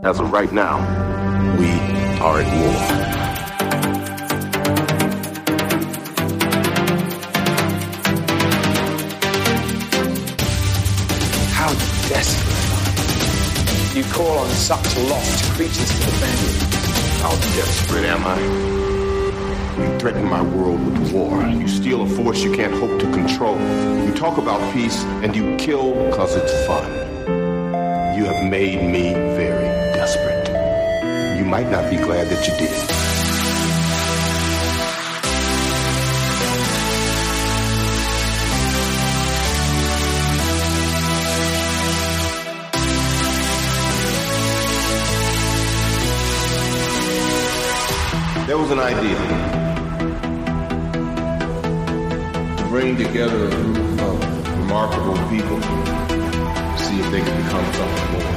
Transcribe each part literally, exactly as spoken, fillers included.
As of right now, we are at war. How desperate. You call on such lost creatures to defend you. How desperate am I? You threaten my world with war. You steal a force you can't hope to control. You talk about peace and you kill because it's fun. You have made me very desperate. You might not be glad that you did. There was an idea to bring together a group of remarkable people to see if they could become something more.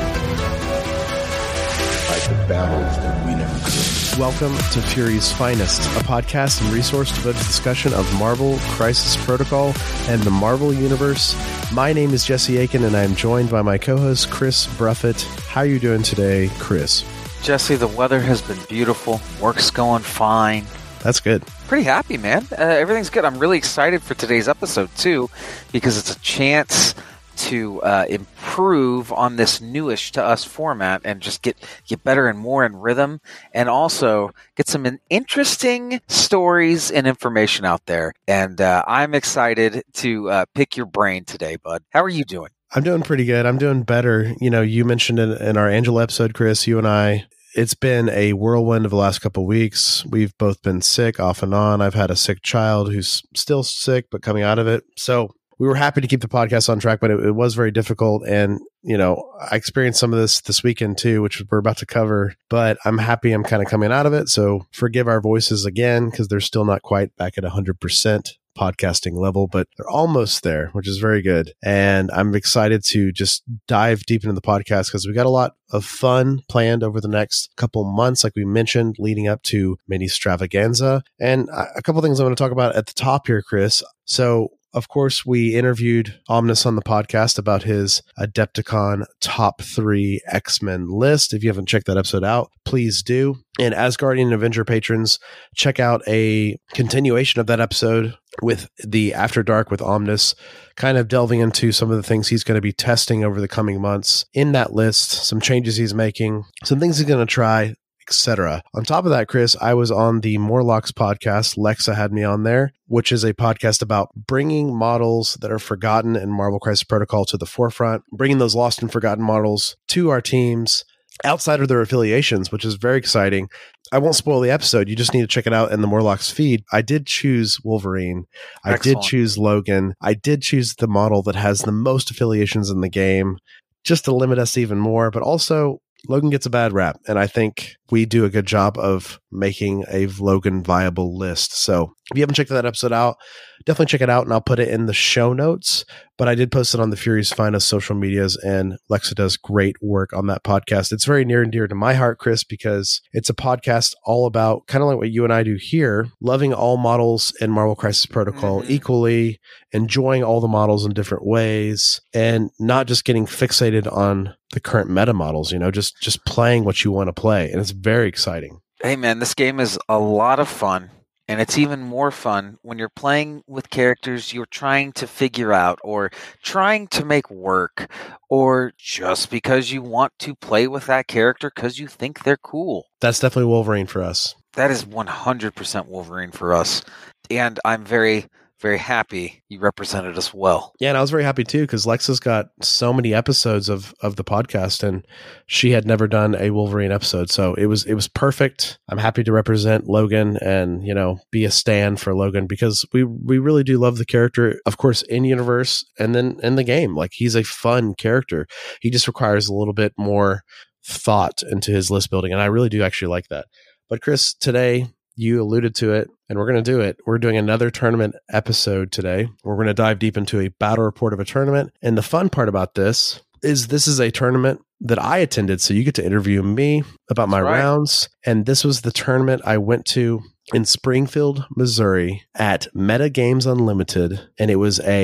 Like the battles that we never could. Welcome to Fury's Finest, a podcast and resource devoted to discussion of Marvel Crisis Protocol and the Marvel Universe. My name is Jesse Aiken, and I am joined by my co-host, Chris Bruffett. How are you doing today, Chris? Jesse, the weather has been beautiful. Work's going fine. That's good. Pretty happy, man. Uh, everything's good. I'm really excited for today's episode, too, because it's a chance to uh, improve on this newish to us format and just get, get better and more in rhythm, and also get some interesting stories and information out there. And uh, I'm excited to uh, pick your brain today, bud. How are you doing? I'm doing pretty good. I'm doing better. You know, you mentioned in, in our Angela episode, Chris, you and I, it's been a whirlwind of the last couple of weeks. We've both been sick off and on. I've had a sick child who's still sick, but coming out of it. So we were happy to keep the podcast on track, but it, it was very difficult. And, you know, I experienced some of this this weekend too, which we're about to cover, but I'm happy I'm kind of coming out of it. So forgive our voices again, because they're still not quite back at one hundred percent podcasting level, but they're almost there, which is very good. And I'm excited to just dive deep into the podcast because we got a lot of fun planned over the next couple months, like we mentioned, leading up to Mini Stravaganza. And a couple things I want to talk about at the top here, Chris. So, of course, we interviewed Omnis on the podcast about his Adepticon top three X-Men list. If you haven't checked that episode out, please do. And Asgardian and Avenger patrons, check out a continuation of that episode with the After Dark with Omnis, kind of delving into some of the things he's going to be testing over the coming months in that list, some changes he's making, some things he's going to try, et cetera. On top of that, Chris, I was on the Morlocks podcast. Lexa had me on there, which is a podcast about bringing models that are forgotten in Marvel Crisis Protocol to the forefront, bringing those lost and forgotten models to our teams outside of their affiliations, which is very exciting. I won't spoil the episode. You just need to check it out in the Morlocks feed. I did choose Wolverine. I Excellent. did choose Logan. I did choose the model that has the most affiliations in the game, just to limit us even more, but also Logan gets a bad rap, and I think we do a good job of making a Logan viable list. So if you haven't checked that episode out, definitely check it out, and I'll put it in the show notes. But I did post it on the Fury's Finest social medias, and Lexa does great work on that podcast. It's very near and dear to my heart, Chris, because it's a podcast all about, kind of like what you and I do here, loving all models in Marvel Crisis Protocol mm-hmm. equally, enjoying all the models in different ways, and not just getting fixated on the current meta models, you know, just, just playing what you want to play. And it's very exciting. Hey, man, this game is a lot of fun. And it's even more fun when you're playing with characters you're trying to figure out or trying to make work, or just because you want to play with that character because you think they're cool. That's definitely Wolverine for us. That is one hundred percent Wolverine for us. And I'm very, very happy you represented us well. Yeah, and I was very happy too, because Lexa's got so many episodes of, of the podcast, and she had never done a Wolverine episode. So it was it was perfect. I'm happy to represent Logan and, you know, be a stan for Logan, because we we really do love the character, of course, in universe and then in the game. Like, he's a fun character. He just requires a little bit more thought into his list building, and I really do actually like that. But Chris, today, you alluded to it, and we're going to do it. We're doing another tournament episode today. We're going to dive deep into a battle report of a tournament. And the fun part about this is this is a tournament that I attended, so you get to interview me about my right. rounds. And this was the tournament I went to in Springfield, Missouri at Meta Games Unlimited. And it was a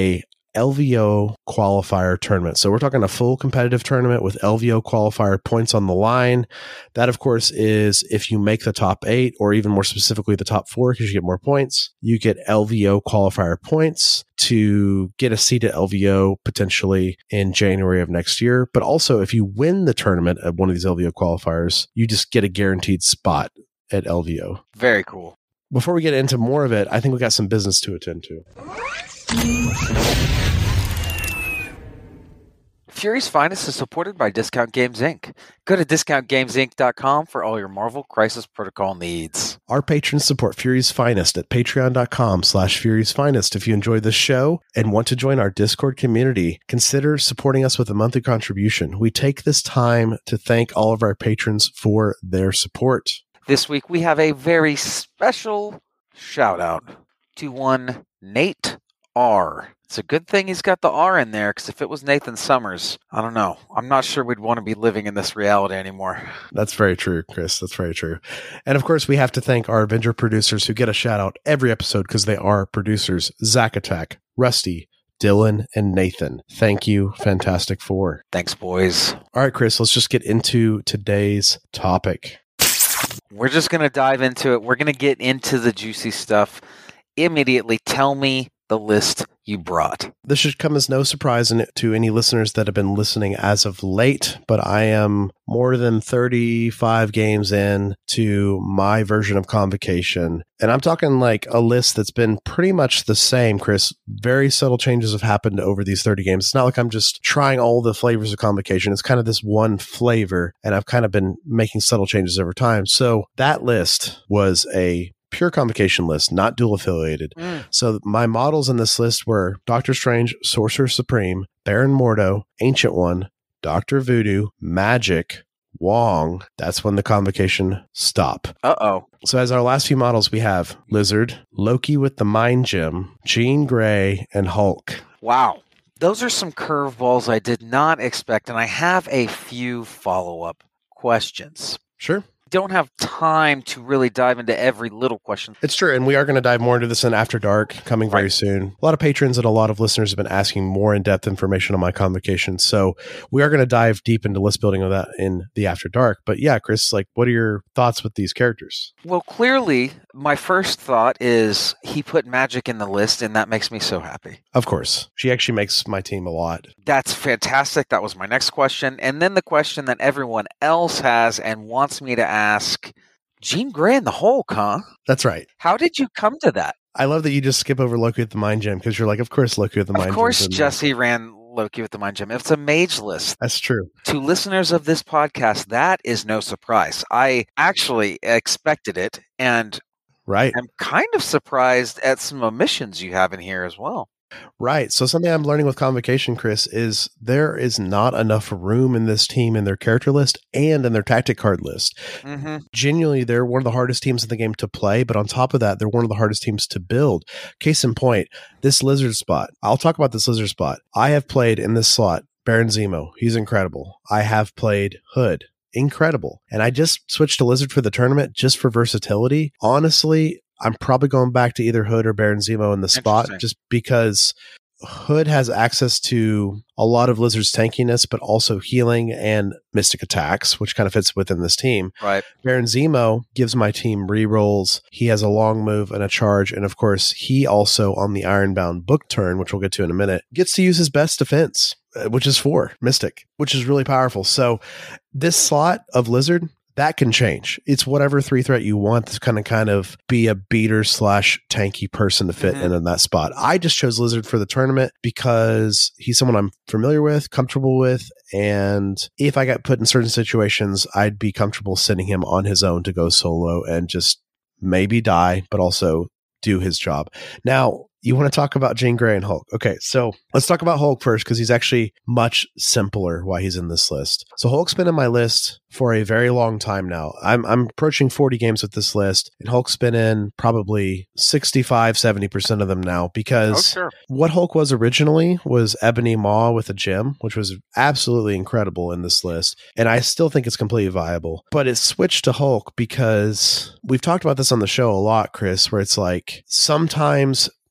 L V O qualifier tournament. So we're talking a full competitive tournament with L V O qualifier points on the line. That, of course, is if you make the top eight, or even more specifically the top four, because you get more points, you get L V O qualifier points to get a seat at L V O potentially in January of next year. But also, if you win the tournament at one of these L V O qualifiers, you just get a guaranteed spot at L V O. Very cool. Before we get into more of it, I think we got some business to attend to. Fury's Finest is supported by Discount Games Incorporated. Go to discount games inc dot com for all your Marvel Crisis Protocol needs. Our patrons support Fury's Finest at patreon dot com slash Fury's Finest. If you enjoy this show and want to join our Discord community, consider supporting us with a monthly contribution. We take this time to thank all of our patrons for their support. This week we have a very special shout out to one Nate R. It's a good thing he's got the R in there, because if it was Nathan Summers, I don't know. I'm not sure we'd want to be living in this reality anymore. That's very true, Chris. That's very true. And of course, we have to thank our Avenger producers who get a shout out every episode because they are producers. Zack Attack, Rusty, Dylan, and Nathan. Thank you, Fantastic Four. Thanks, boys. All right, Chris, let's just get into today's topic. We're just going to dive into it. We're going to get into the juicy stuff immediately. Tell me the list you brought. This should come as no surprise to any listeners that have been listening as of late, but I am more than thirty-five games in to my version of Convocation. And I'm talking like a list that's been pretty much the same, Chris. Very subtle changes have happened over these thirty games. It's not like I'm just trying all the flavors of Convocation. It's kind of this one flavor, and I've kind of been making subtle changes over time. So that list was a pure Convocation list, not dual affiliated. Mm. So my models in this list were Doctor Strange, Sorcerer Supreme, Baron Mordo, Ancient One, Doctor Voodoo, Magic, Wong. That's when the Convocation stop. Uh-oh. So as our last few models, we have Lizard, Loki with the Mind Gem, Jean Grey, and Hulk. Wow. Those are some curveballs I did not expect, and I have a few follow-up questions. Sure. Don't have time to really dive into every little question. It's true, and we are going to dive more into this in After Dark coming very right. soon. A lot of patrons and a lot of listeners have been asking more in-depth information on my Convocation, so we are going to dive deep into list building of that in the After Dark. But yeah, Chris, like, what are your thoughts with these characters? Well, clearly, my first thought is he put Magic in the list, and that makes me so happy. Of course. She actually makes my team a lot. That's fantastic. That was my next question. And then the question that everyone else has and wants me to ask. Ask Jean Grey and the Hulk, huh? That's right. How did you come to that? I love that you just skip over Loki with the Mind Gem because you're like, of course, Loki with the Mind Gem. Of course, Jesse ran Loki with the Mind Gem. It's a mage list. That's true. To listeners of this podcast, that is no surprise. I actually expected it, and right. I'm kind of surprised at some omissions you have in here as well. Right. So something I'm learning with Convocation, Chris, is there is not enough room in this team in their character list and in their tactic card list. Mm-hmm. Genuinely, they're one of the hardest teams in the game to play, but on top of that, they're one of the hardest teams to build. Case in point, this Lizard spot. I'll talk about this Lizard spot. I have played in this slot Baron Zemo. He's incredible. I have played Hood. Incredible. And I just switched to Lizard for the tournament just for versatility. Honestly, I'm probably going back to either Hood or Baron Zemo in the spot just because Hood has access to a lot of Lizard's tankiness, but also healing and mystic attacks, which kind of fits within this team. Right. Baron Zemo gives my team rerolls. He has a long move and a charge. And of course, he also on the Ironbound book turn, which we'll get to in a minute, gets to use his best defense, which is four, Mystic, which is really powerful. So this slot of Lizard, that can change. It's whatever three threat you want to kind of kind of be a beater slash tanky person to fit mm-hmm. in in that spot. I just chose Lizard for the tournament because he's someone I'm familiar with, comfortable with, and if I got put in certain situations, I'd be comfortable sending him on his own to go solo and just maybe die, but also do his job. Now, you want to talk about Jean Grey and Hulk. Okay, so let's talk about Hulk first because he's actually much simpler why he's in this list. So Hulk's been in my list for a very long time now. I'm I'm approaching forty games with this list, and Hulk's been in probably sixty-five, seventy percent of them now because oh, sure. what Hulk was originally was Ebony Maw with a gem, which was absolutely incredible in this list, and I still think it's completely viable. But it switched to Hulk because we've talked about this on the show a lot, Chris, where it's like sometimes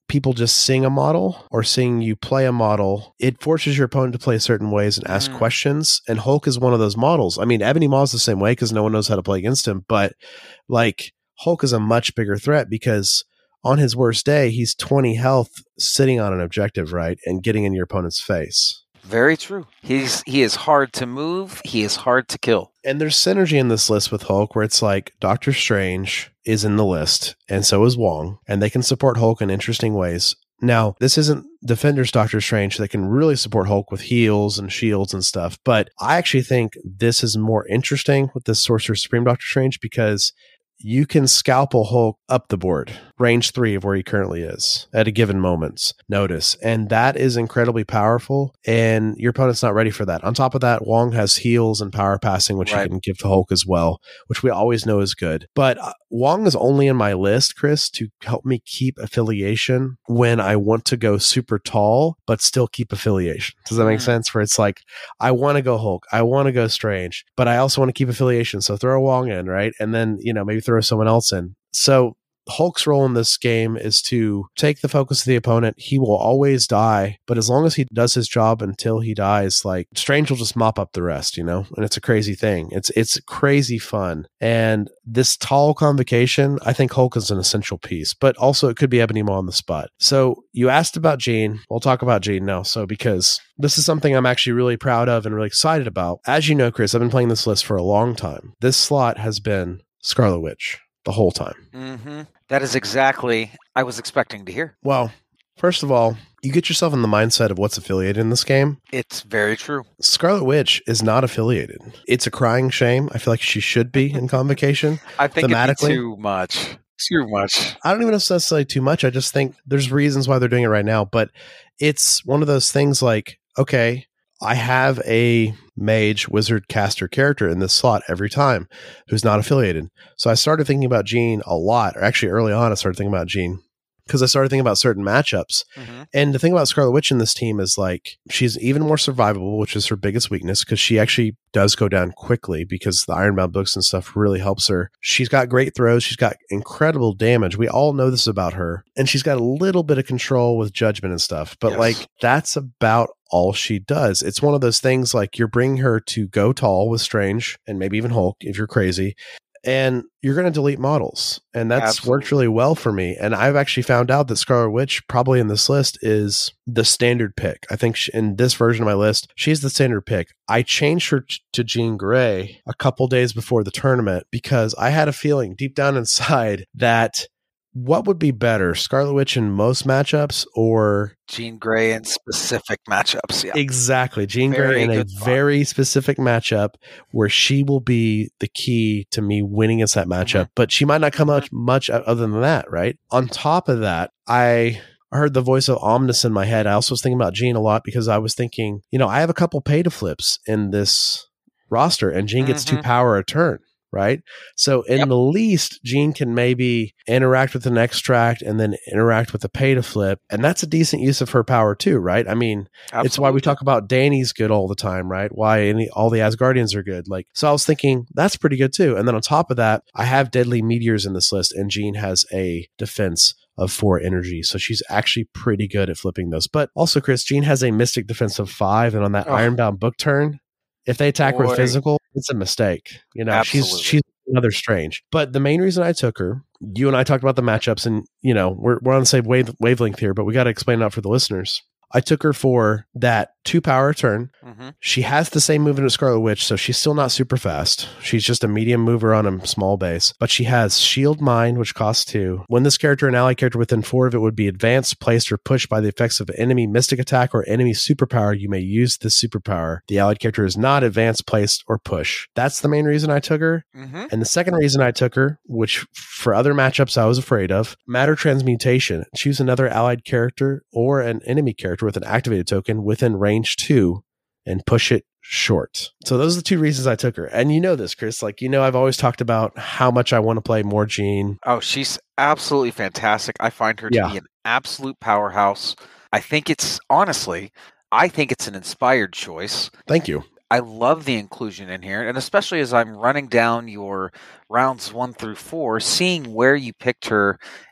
people just seeing a model or seeing you play a model, it forces your opponent to play certain ways and ask mm. questions. And Hulk is one of those models. I mean, Ebony Maw's the same way because no one knows how to play against him. But like Hulk is a much bigger threat because on his worst day, he's twenty health sitting on an objective, right? And getting in your opponent's face. Very true. He's he is hard to move. He is hard to kill. And there's synergy in this list with Hulk where it's like Doctor Strange is in the list and so is Wong, and they can support Hulk in interesting ways. Now, this isn't Defenders Doctor Strange that can really support Hulk with heals and shields and stuff, but I actually think this is more interesting with this Sorcerer Supreme Doctor Strange because you can scalpel Hulk up the board, range three of where he currently is at a given moment's notice. And that is incredibly powerful, and your opponent's not ready for that. On top of that, Wong has heals and power passing, which right. you can give to Hulk as well, which we always know is good. But uh, Wong is only in my list, Chris, to help me keep affiliation when I want to go super tall, but still keep affiliation. Does that make mm. sense? Where it's like, I want to go Hulk, I want to go Strange, but I also want to keep affiliation. So throw Wong in, right? And then, you know, maybe throw someone else in. So Hulk's role in this game is to take the focus of the opponent. He will always die, but as long as he does his job until he dies, like Strange will just mop up the rest, you know? And it's a crazy thing. It's it's crazy fun. And this tall convocation, I think Hulk is an essential piece, but also it could be Ebony Maw on the spot. So you asked about Jean. We'll talk about Jean now. So because this is something I'm actually really proud of and really excited about. As you know, Chris, I've been playing this list for a long time. This slot has been Scarlet Witch the whole time. Mm-hmm. That is exactly I was expecting to hear. Well, first of all, you get yourself in the mindset of what's affiliated in this game. It's very true. Scarlet Witch is not affiliated. It's a crying shame. I feel like she should be in Convocation. I think it'd be too much. Too much. I don't even know if it's necessarily too much. I just think there's reasons why they're doing it right now. But it's one of those things like, okay, I have a mage, wizard, caster character in this slot every time who's not affiliated. So I started thinking about Jean a lot, or actually early on I started thinking about Jean because I started thinking about certain matchups. Mm-hmm. And the thing about Scarlet Witch in this team is like she's even more survivable, which is her biggest weakness because she actually does go down quickly because the Ironbound books and stuff really helps her. She's got great throws. She's got incredible damage. We all know this about her. And she's got a little bit of control with judgment and stuff. But yes. like that's about all she does. It's one of those things like you're bringing her to go tall with Strange and maybe even Hulk if you're crazy. And you're going to delete models. And that's Absolutely. worked really well for me. And I've actually found out that Scarlet Witch probably in this list is the standard pick. I think she, in this version of my list, she's the standard pick. I changed her t- to Jean Grey a couple days before the tournament because I had a feeling deep down inside that what would be better, Scarlet Witch in most matchups or Jean Grey in specific matchups? Yeah, exactly. Jean very Grey in a thought. very specific matchup where she will be the key to me winning against that matchup. Mm-hmm. But she might not come out mm-hmm. much other than that, right? On top of that, I heard the voice of Omnis in my head. I also was thinking about Jean a lot because I was thinking, you know, I have a couple pay to flips in this roster, and Jean gets mm-hmm. two power a turn. Right. So in yep. the least, Jean can maybe interact with an extract and then interact with a pay to flip. And that's a decent use of her power too, right? I mean, Absolutely. It's why we talk about Dany's good all the time, right? Why any, all the Asgardians are good. Like, so I was thinking that's pretty good too. And then on top of that, I have Deadly Meteors in this list and Jean has a defense of four energy. So she's actually pretty good at flipping those. But also, Chris, Jean has a mystic defense of five. And on that oh. Ironbound book turn, if they attack Boy. her with physical, it's a mistake. You know, Absolutely. she's she's another Strange. But the main reason I took her, you and I talked about the matchups, and you know, we're we're on the same wave, wavelength here, but we got to explain it out for the listeners. I took her for that two power turn. Mm-hmm. She has the same movement as Scarlet Witch, so she's still not super fast. She's just a medium mover on a small base. But she has Shield Mind, which costs two. When this character and ally character within four of it would be advanced, placed, or pushed by the effects of an enemy mystic attack or enemy superpower, you may use this superpower. The allied character is not advanced, placed, or push. That's the main reason I took her. Mm-hmm. And the second reason I took her, which for other matchups I was afraid of, Matter Transmutation. Choose another allied character or an enemy character with an activated token within range two and push it short. So those are the two reasons I took her. And you know this, Chris, like, you know, I've always talked about how much I want to play more Jean. Oh, she's absolutely fantastic. I find her to yeah. be an absolute powerhouse. I think it's, honestly, I think it's an inspired choice. Thank you. I love the inclusion in here, and especially as I'm running down your rounds one through four, seeing where you picked her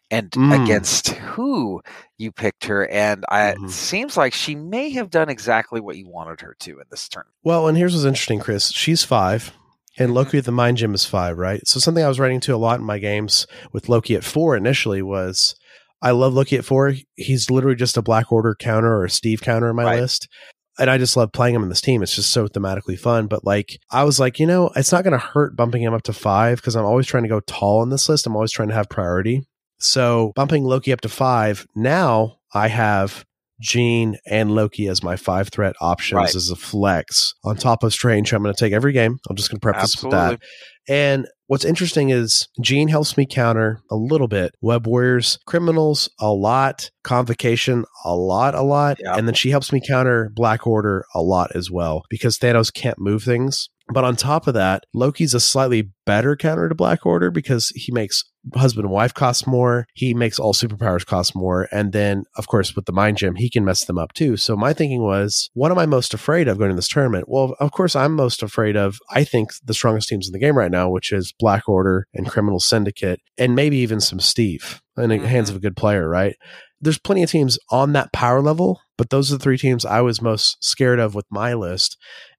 and Mm. against who you picked her. And I, Mhm. it seems like she may have done exactly what you wanted her to in this tournament. Well, and here's what's interesting, Chris. She's five, and Mhm. Loki at the Mind Gym is five, right? So something I was writing to a lot in my games with Loki at four initially was, I love Loki at four. He's literally just a Black Order counter or a Steve counter in my Right. list. And I just love playing him in this team. It's just so thematically fun. But like, I was like, you know, it's not going to hurt bumping him up to five because I'm always trying to go tall on this list. I'm always trying to have priority. So bumping Loki up to five, now I have Jean and Loki as my five threat options Right. as a flex on top of Strange. I'm going to take every game. I'm just going to preface with Absolutely. that. And what's interesting is Jean helps me counter a little bit Web Warriors, Criminals a lot, Convocation a lot, a lot. Yep. And then she helps me counter Black Order a lot as well because Thanos can't move things. But on top of that, Loki's a slightly better counter to Black Order because he makes husband and wife cost more. He makes all superpowers cost more. And then, of course, with the Mind Gym, he can mess them up too. So my thinking was, what am I most afraid of going to this tournament? Well, of course, I'm most afraid of, I think, the strongest teams in the game right now, which is Black Order and Criminal Syndicate, and maybe even some Steve in the Mhm. hands of a good player, right? There's plenty of teams on that power level, but those are the three teams I was most scared of with my list.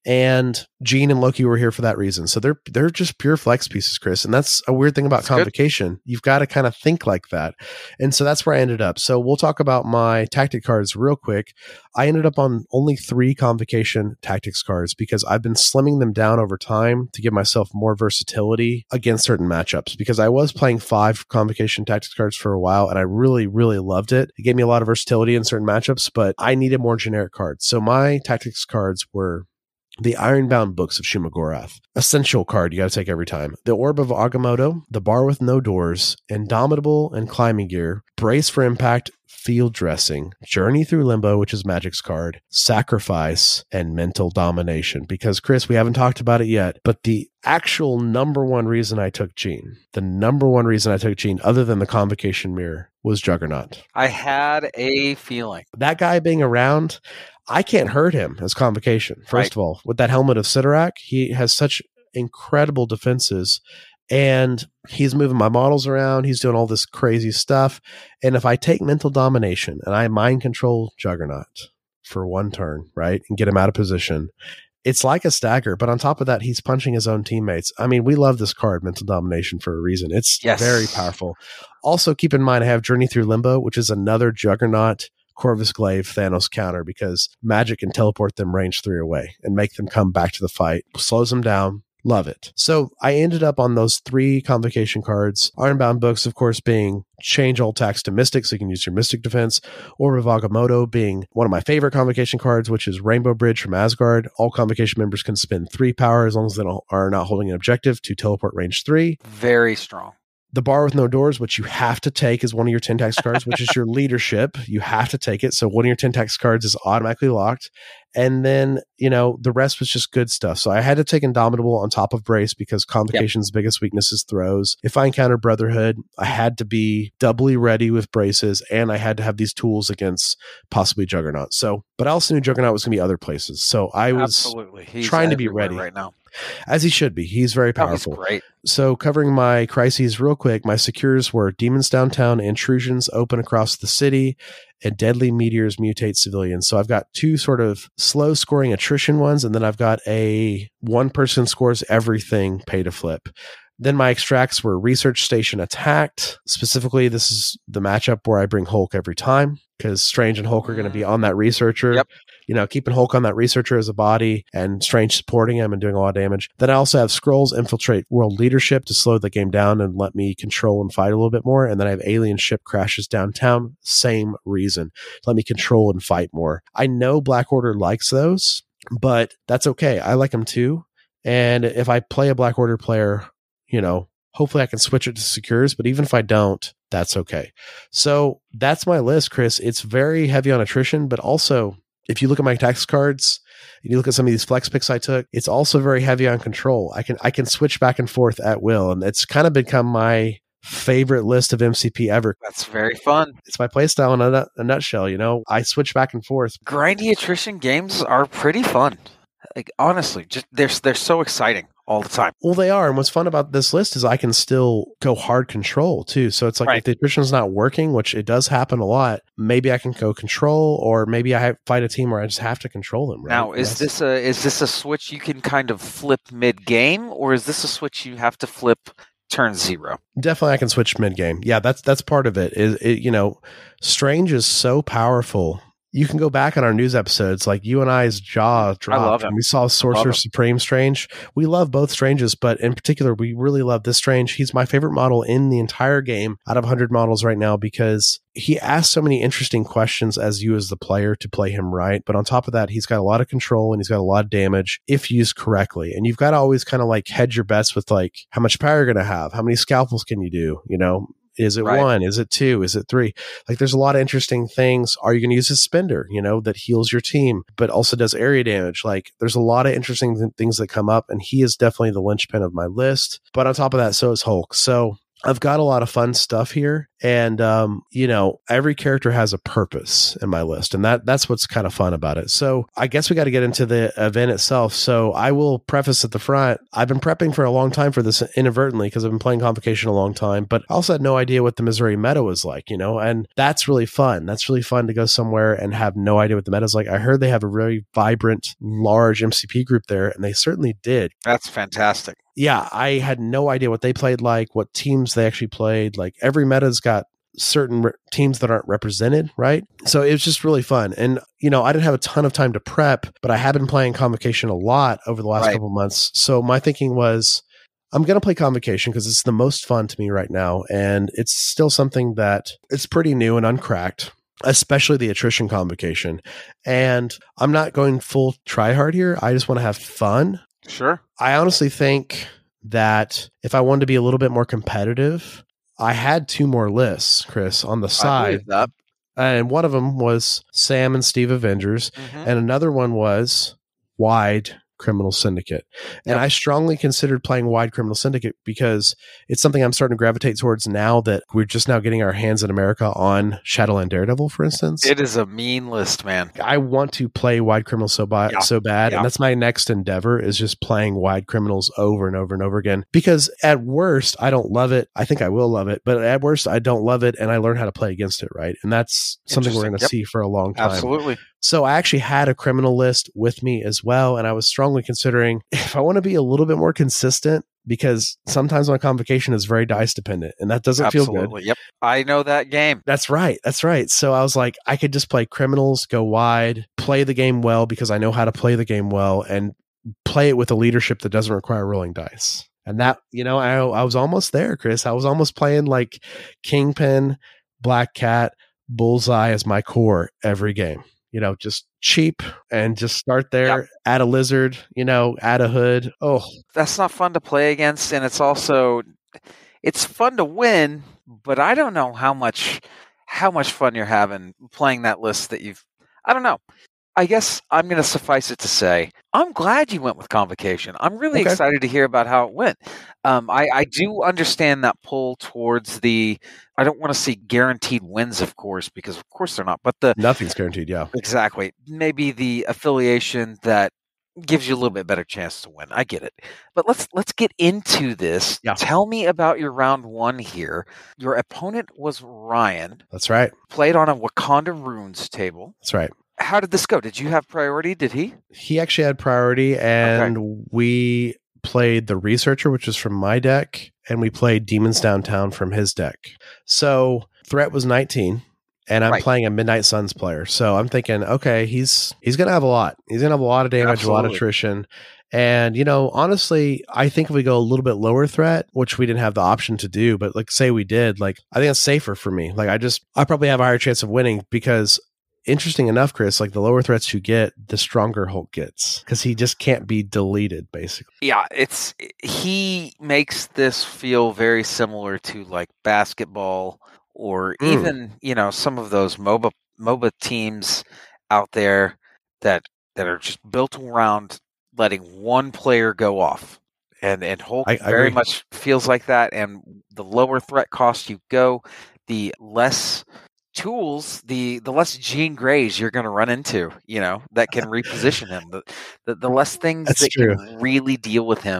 And Jean and Loki were here for that reason. So they're they're just pure flex pieces, Chris. And that's a weird thing about That's good. Convocation. You've got to kind of think like that. And so that's where I ended up. So we'll talk about my tactic cards real quick. I ended up on only three Convocation tactics cards because I've been slimming them down over time to give myself more versatility against certain matchups. Because I was playing five Convocation tactics cards for a while and I really, really loved it. It gave me a lot of versatility in certain matchups, but I needed more generic cards. So my tactics cards were the Ironbound Books of Shumagorath. Essential card you got to take every time. The Orb of Agamotto, the Bar with No Doors, Indomitable and Climbing Gear, Brace for Impact, Field Dressing, Journey Through Limbo, which is Magic's card, Sacrifice, and Mental Domination. Because, Chris, we haven't talked about it yet, but the actual number one reason I took Jean, the number one reason I took Jean, other than the Convocation Mirror, was Juggernaut. I had a feeling. That guy being around, I can't hurt him as Convocation. First Right. of all, with that helmet of Sidorak, he has such incredible defenses. And he's moving my models around. He's doing all this crazy stuff. And if I take Mental Domination and I mind control Juggernaut for one turn, right, and get him out of position, it's like a stagger. But on top of that, he's punching his own teammates. I mean, we love this card, Mental Domination, for a reason. It's Yes. very powerful. Also, keep in mind, I have Journey Through Limbo, which is another Juggernaut Corvus Glaive Thanos counter because Magic can teleport them range three away and make them come back to the fight. Slows them down. Love it. So I ended up on those three Convocation cards. Ironbound Books, of course, being change all attacks to Mystic, so you can use your Mystic defense. Orb of Agamotto being one of my favorite Convocation cards, which is Rainbow Bridge from Asgard. All Convocation members can spend three power as long as they don't, are not holding an objective to teleport range three. Very strong. The Bar with No Doors, which you have to take as one of your ten tax cards, which is your leadership. You have to take it. So one of your ten tax cards is automatically locked. And then, you know, the rest was just good stuff. So I had to take Indomitable on top of Brace because Convocation's yep. biggest weakness is throws. If I encounter Brotherhood, I had to be doubly ready with Braces, and I had to have these tools against possibly Juggernaut. So, but I also knew Juggernaut was going to be other places. So I was Absolutely. He's trying to be ready right now. As he should be. He's very powerful. Oh, he's great. So covering my crises real quick, my secures were Demons Downtown, Intrusions open across the city, and Deadly Meteors mutate civilians. So I've got two sort of slow scoring attrition ones, and then I've got a one person scores everything pay to flip. Then my extracts were Research Station Attacked. Specifically, this is the matchup where I bring Hulk every time because Strange and Hulk are going to be on that researcher. Yep. You know, keeping Hulk on that researcher as a body and Strange supporting him and doing a lot of damage. Then I also have Skrulls infiltrate world leadership to slow the game down and let me control and fight a little bit more. And then I have alien ship crashes downtown. Same reason. Let me control and fight more. I know Black Order likes those, but that's okay. I like them too. And if I play a Black Order player, you know, hopefully I can switch it to secures, but even if I don't, that's okay. So that's my list, Chris. It's very heavy on attrition, but also if you look at my tax cards, and you look at some of these flex picks I took, it's also very heavy on control. I can I can switch back and forth at will, and it's kind of become my favorite list of M C P ever. That's very fun. It's my playstyle in a, a nutshell. You know, I switch back and forth. Grindy attrition games are pretty fun. Like honestly, just they're they're so exciting all the time. Well, they are. And what's fun about this list is I can still go hard control too. So it's like Right. if the attrition's not working, which it does happen a lot, maybe I can go control, or maybe I have, fight a team where I just have to control them. Right? Now, is That's- this a is this a switch you can kind of flip mid game, or is this a switch you have to flip turn zero? Definitely I can switch mid game. Yeah, that's that's part of it. Is it, you know, Strange is so powerful. You can go back on our news episodes, like you and I's jaw dropped. love him. And we saw Sorcerer him. Supreme Strange. We love both Stranges, but in particular, we really love this Strange. He's my favorite model in the entire game out of one hundred models right now because he asks so many interesting questions as you as the player to play him right. But on top of that, he's got a lot of control and he's got a lot of damage if used correctly. And you've got to always kind of like hedge your bets with like how much power you're going to have, how many scalpels can you do, you know? Is it Right. one? Is it two? Is it three? Like there's a lot of interesting things. Are you going to use a spender, you know, that heals your team, but also does area damage? Like there's a lot of interesting th- things that come up, and he is definitely the linchpin of my list. But on top of that, so is Hulk. So I've got a lot of fun stuff here. And, um, you know, every character has a purpose in my list. And that that's what's kind of fun about it. So I guess we got to get into the event itself. So I will preface at the front. I've been prepping for a long time for this inadvertently because I've been playing Convocation a long time, but I also had no idea what the Missouri meta was like, you know, and that's really fun. That's really fun to go somewhere and have no idea what the meta is like. I heard they have a really vibrant, large M C P group there, and they certainly did. That's fantastic. Yeah, I had no idea what they played like, what teams they actually played. Like every meta's got certain re- teams that aren't represented, right? So it was just really fun. And, you know, I didn't have a ton of time to prep, but I have been playing Convocation a lot over the last Right. couple months. So my thinking was, I'm going to play Convocation because it's the most fun to me right now. And it's still something that it's pretty new and uncracked, especially the attrition Convocation. And I'm not going full try hard here. I just want to have fun. Sure. I honestly think that if I wanted to be a little bit more competitive, I had two more lists, Chris, on the I side. believe that. And one of them was Sam and Steve Avengers. Mhm. And another one was Wide Criminal Syndicate. And Yep. I strongly considered playing Wide Criminal Syndicate because it's something I'm starting to gravitate towards now that we're just now getting our hands in America on Shadowland Daredevil, for instance. It is a mean list, man. I want to play Wide Criminals so, bi- Yeah. so bad. Yeah. And that's my next endeavor is just playing Wide Criminals over and over and over again. Because at worst, I don't love it. I think I will love it. But at worst, I don't love it. And I learn how to play against it, right? And that's something we're Interesting. going to Yep. see for a long time. Absolutely. So I actually had a criminal list with me as well. And I was strongly considering if I want to be a little bit more consistent, because sometimes my Convocation is very dice dependent and that doesn't feel good. Absolutely. Yep. I know that game. That's right. That's right. So I was like, I could just play criminals, go wide, play the game well because I know how to play the game well, and play it with a leadership that doesn't require rolling dice. And that, you know, I, I was almost there, Chris. I was almost playing like Kingpin, Black Cat, Bullseye as my core every game. You know, just cheap and just start there, Yep. add a lizard, you know, add a hood. Oh, That's not fun to play against, and it's also it's fun to win, but I don't know how much how much fun you're having playing that list that you've I don't know. I guess I'm going to suffice it to say, I'm glad you went with Convocation. I'm really Okay. excited to hear about how it went. Um, I, I do understand that pull towards the, I don't want to see guaranteed wins, of course, because of course they're not, but the, nothing's guaranteed. Yeah. exactly, maybe the affiliation that gives you a little bit better chance to win. I get it. But let's let's get into this. Yeah. Tell me about your round one here. Your opponent was Ryan, That's right. played on a Wakanda Runes table. That's right. How did this go? Did you have priority? Did he? He actually had priority, and we played the Researcher, which was from my deck, and we played Demons Downtown from his deck. So threat was nineteen, and I'm Right. playing a Midnight Suns player. So I'm thinking, okay, he's he's gonna have a lot. He's gonna have a lot of damage, a lot of Absolutely. attrition. And, you know, honestly, I think if we go a little bit lower threat, which we didn't have the option to do, but like say we did, like I think that's safer for me. Like I just I probably have a higher chance of winning because interesting enough, Chris, like the lower threats you get, the stronger Hulk gets because he just can't be deleted, basically. Yeah, it's he makes this feel very similar to like basketball or Mm. even, you know, some of those MOBA MOBA teams out there that that are just built around letting one player go off. And and Hulk I- I very agree. much feels like that. And the lower threat cost you go, the less tools, the the less Jean Greys you're going to run into, you know, that can reposition him. The, the the less things That's that true. can really deal with him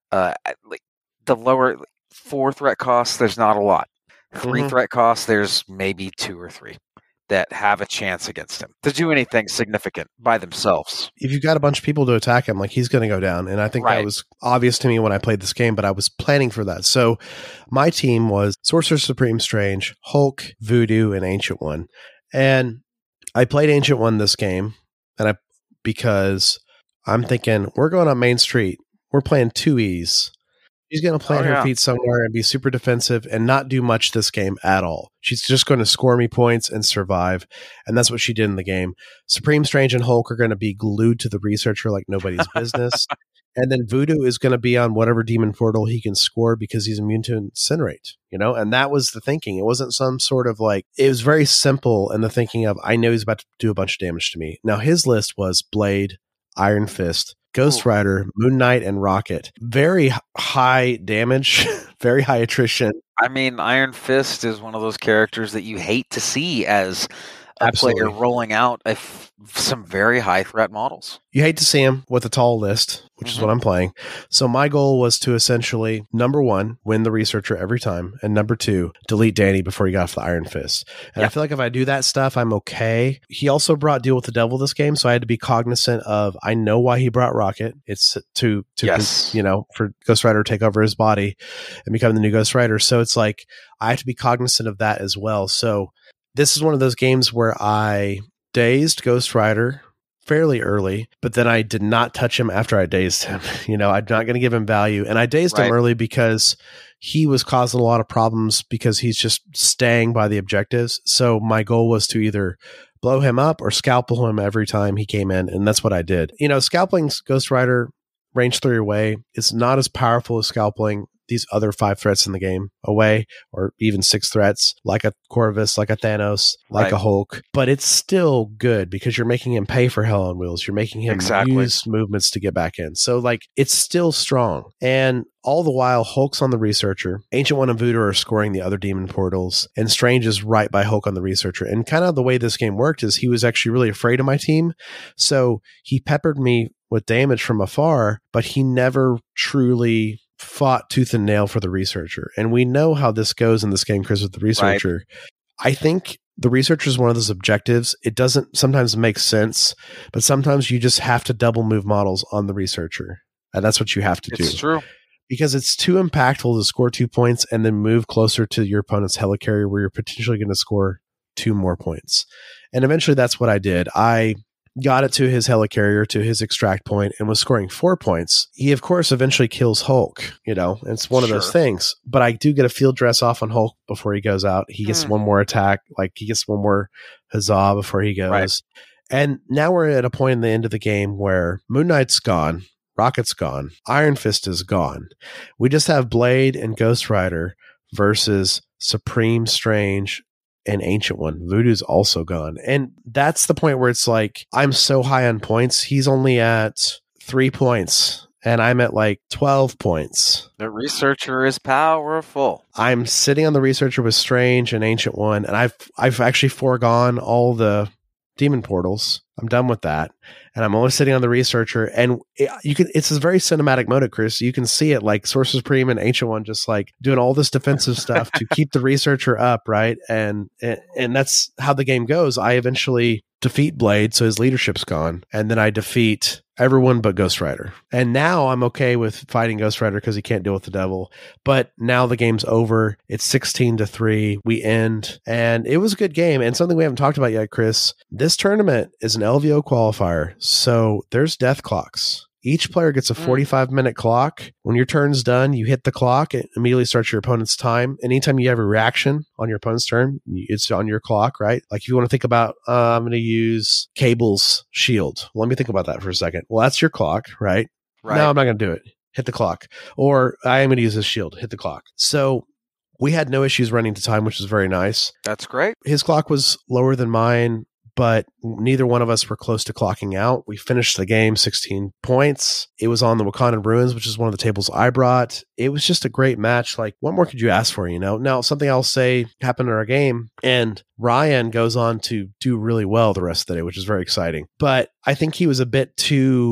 uh, like the lower four threat costs, there's not a lot. Three Mhm. threat costs, there's maybe two or three that have a chance against him to do anything significant by themselves. If you've got a bunch of people to attack him, like he's going to go down. And I think Right. that was obvious to me when I played this game, but I was planning for that. So my team was Sorcerer Supreme Strange, Hulk, Voodoo, and Ancient One. And I played Ancient One this game, and I because I'm thinking we're going on Main Street. We're playing two E's. She's going to plant Oh, her yeah. feet somewhere and be super defensive and not do much this game at all. She's just going to score me points and survive. And that's what she did in the game. Supreme Strange and Hulk are going to be glued to the researcher like nobody's business. And then Voodoo is going to be on whatever demon portal he can score because he's immune to incinerate, you know? And that was the thinking. It wasn't some sort of like, it was very simple in the thinking of, I know he's about to do a bunch of damage to me. Now his list was Blade, Iron Fist, Ghost Ooh. Rider, Moon Knight, and Rocket. Very h- high damage, very high attrition. I mean, Iron Fist is one of those characters that you hate to see as a Absolutely. player rolling out a f- some very high threat models. You hate to see him with a tall list, which Mhm. is what I'm playing. So my goal was to essentially, number one, win the researcher every time, and number two, delete Danny before he got off the Iron Fist. And I Yeah. feel like if I do that stuff, I'm okay. He also brought Deal with the Devil this game, so I had to be cognizant of, I know why he brought Rocket. It's to, to Yes. you know, for Ghost Rider to take over his body and become the new Ghost Rider. So it's like, I have to be cognizant of that as well. So this is one of those games where I dazed Ghost Rider fairly early, but then I did not touch him after I dazed him. You know, I'm not going to give him value. And I dazed Right. him early because he was causing a lot of problems because he's just staying by the objectives. So my goal was to either blow him up or scalpel him every time he came in. And that's what I did. You know, scalping Ghost Rider range three away is not as powerful as scalping these other five threats in the game away, or even six threats, like a Corvus, like a Thanos, like Right. a Hulk. But it's still good because you're making him pay for Hell on Wheels. You're making him Exactly. use movements to get back in. So, like, it's still strong. And all the while, Hulk's on the Researcher. Ancient One and Voodoo are scoring the other demon portals. And Strange is right by Hulk on the Researcher. And kind of the way this game worked is he was actually really afraid of my team. So he peppered me with damage from afar, but he never truly fought tooth and nail for the Researcher. And we know how this goes in this game, Chris, with the Researcher. I think the Researcher is one of those objectives. It doesn't sometimes make sense, but sometimes you just have to double move models on the Researcher. And that's what you have to It's do. true. Because it's too impactful to score two points and then move closer to your opponent's helicarrier where you're potentially going to score two more points. And eventually that's what I did. I got it to his helicarrier, to his extract point, and was scoring four points. He, of course, eventually kills Hulk. You know, it's one of those Sure. things. But I do get a field dress off on Hulk before he goes out. He gets Hmm. one more attack. Like, he gets one more huzzah before he goes. Right. And now we're at a point in the end of the game where Moon Knight's gone. Rocket's gone. Iron Fist is gone. We just have Blade and Ghost Rider versus Supreme Strange and Ancient One. Voodoo's also gone. And that's the point where it's like, I'm so high on points. He's only at three points and I'm at like twelve points. The Researcher is powerful. I'm sitting on the Researcher with Strange and Ancient One, and I've I've actually foregone all the demon portals. I'm done with that. And I'm only sitting on the Researcher. And it, you can, it's a very cinematic mode, Chris. You can see it like Sorcerer Supreme and Ancient One just like doing all this defensive stuff to keep the Researcher up, right? And, and and that's how the game goes. I eventually defeat Blade, so his leadership's gone. And then I defeat everyone but Ghost Rider. And now I'm okay with fighting Ghost Rider because he can't deal with the devil. But now the game's over. It's sixteen to three. We end. And it was a good game. And something we haven't talked about yet, Chris. This tournament is an L V O qualifier. So there's death clocks. Each player gets a forty-five minute clock. When your turn's done, you hit the clock. It immediately starts your opponent's time. Anytime you have a reaction on your opponent's turn, it's on your clock, right? Like if you want to think about, uh, I'm going to use Cable's shield. Let me think about that for a second. Well, that's your clock, right? Right. No, I'm not going to do it. Hit the clock. Or I am going to use this shield. Hit the clock. So we had no issues running to time, which is very nice. That's great. His clock was lower than mine, but neither one of us were close to clocking out. We finished the game sixteen points. It was on the Wakandan Ruins, which is one of the tables I brought. It was just a great match. Like, what more could you ask for, you know? Now, something I'll say happened in our game, and Ryan goes on to do really well the rest of the day, which is very exciting. But I think he was a bit too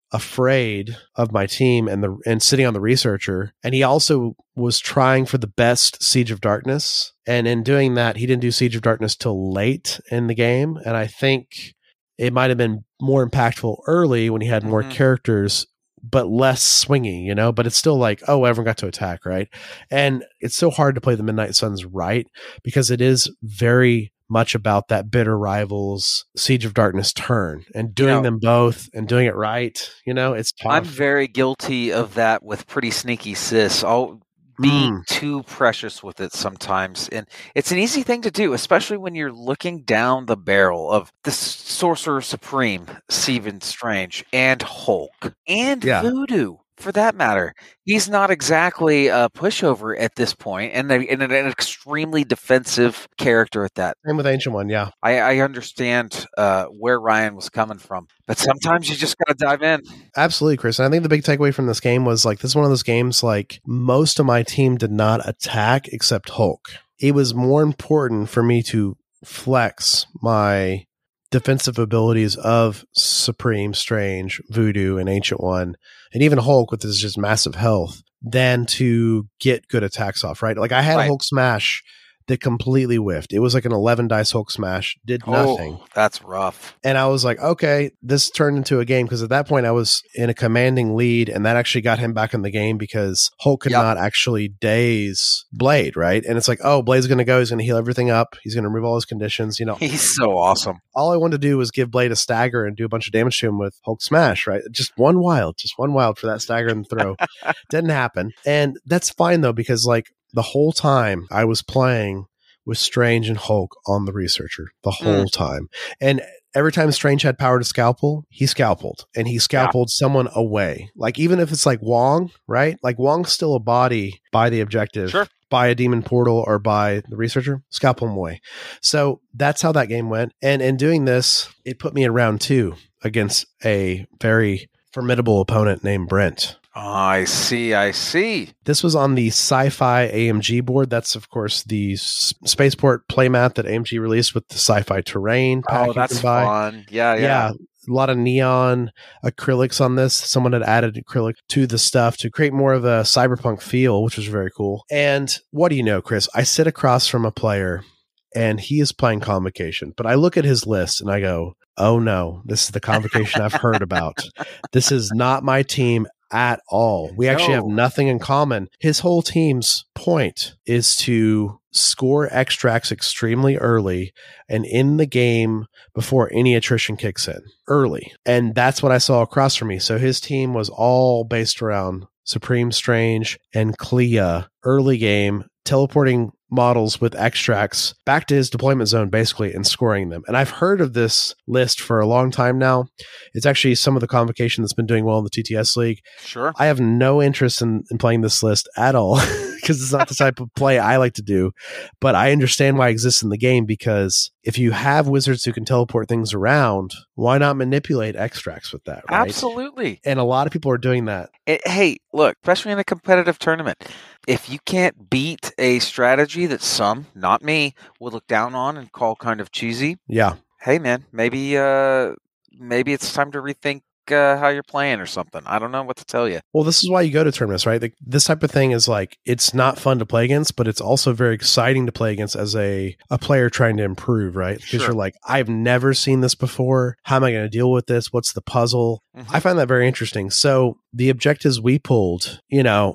afraid of my team and the and sitting on the researcher. And he also was trying for the best Siege of Darkness. And in doing that, he didn't do Siege of Darkness till late in the game. And I think it might have been more impactful early when he had more mm-hmm. characters, but less swingy, you know, but it's still like, oh, everyone got to attack, right? And it's so hard to play the Midnight Suns right, because it is very much about that bitter rivals Siege of Darkness turn, and doing you know, them both and doing it right. You know, it's tough. I'm very guilty of that with Pretty Sneaky Sis. I'll be mm. too precious with it sometimes. And it's an easy thing to do, especially when you're looking down the barrel of the Sorcerer Supreme, Stephen Strange, and Hulk, and yeah. Voodoo. For that matter, he's not exactly a pushover at this point, and, a, and an extremely defensive character at that. Same with Ancient One, yeah. I, I understand uh, where Ryan was coming from, but sometimes you just got to dive in. Absolutely, Chris. And I think the big takeaway from this game was like, this is one of those games like most of my team did not attack except Hulk. It was more important for me to flex my defensive abilities of Supreme, Strange, Voodoo, and Ancient One, and even Hulk with his just massive health, than to get good attacks off, right? Like I had right. a Hulk smash that completely whiffed. It was like an eleven dice Hulk smash, did nothing. Oh, that's rough. And I was like, okay, this turned into a game, because at that point I was in a commanding lead, and that actually got him back in the game because Hulk could yep. not actually daze Blade, right? And it's like, oh, Blade's going to go, he's going to heal everything up, he's going to remove all his conditions, you know. He's so awesome. All I wanted to do was give Blade a stagger and do a bunch of damage to him with Hulk smash, right? Just one wild, just one wild for that stagger and throw. Didn't happen. And that's fine though, because like the whole time I was playing with Strange and Hulk on the researcher the whole mm. time. And every time Strange had power to scalpel, he scalpeled, and he scalpeled yeah. someone away. Like even if it's like Wong, right? Like Wong's still a body by the objective, sure. by a demon portal or by the researcher, scalpel him away. So that's how that game went. And in doing this, it put me in round two against a very formidable opponent named Brent. Oh, I see, I see. This was on the Sci-Fi A M G board. That's, of course, the S- Spaceport playmat that A M G released with the Sci-Fi terrain pack. Oh, that's fun. Yeah, yeah. Yeah, a lot of neon acrylics on this. Someone had added acrylic to the stuff to create more of a cyberpunk feel, which was very cool. And what do you know, Chris? I sit across from a player, and he is playing Convocation. But I look at his list, and I go, oh, no, this is the Convocation I've heard about. This is not my team at all. We actually no. have nothing in common. His whole team's point is to score extracts extremely early and in the game before any attrition kicks in early. And that's what I saw across from me. So his team was all based around Supreme, Strange, and Clea early game, teleporting models with extracts back to his deployment zone basically and scoring them. And I've heard of this list for a long time now. It's actually some of the Convocation that's been doing well in the T T S League. Sure. I have no interest in, in playing this list at all because it's not the type of play I like to do. But I understand why it exists in the game, because if you have wizards who can teleport things around, why not manipulate extracts with that, right? Absolutely. And a lot of people are doing that. It, hey, look, especially in a competitive tournament, if you can't beat a strategy that some, not me, would look down on and call kind of cheesy, yeah. hey, man, maybe uh, maybe it's time to rethink uh, how you're playing or something. I don't know what to tell you. Well, this is why you go to tournaments, right? Like, this type of thing is like, it's not fun to play against, but it's also very exciting to play against as a, a player trying to improve, right? Because sure. you're like, I've never seen this before. How am I going to deal with this? What's the puzzle? Mm-hmm. I find that very interesting. So the objectives we pulled, you know,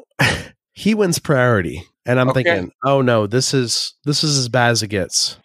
he wins priority. And I'm okay. thinking, oh no, this is this is as bad as it gets.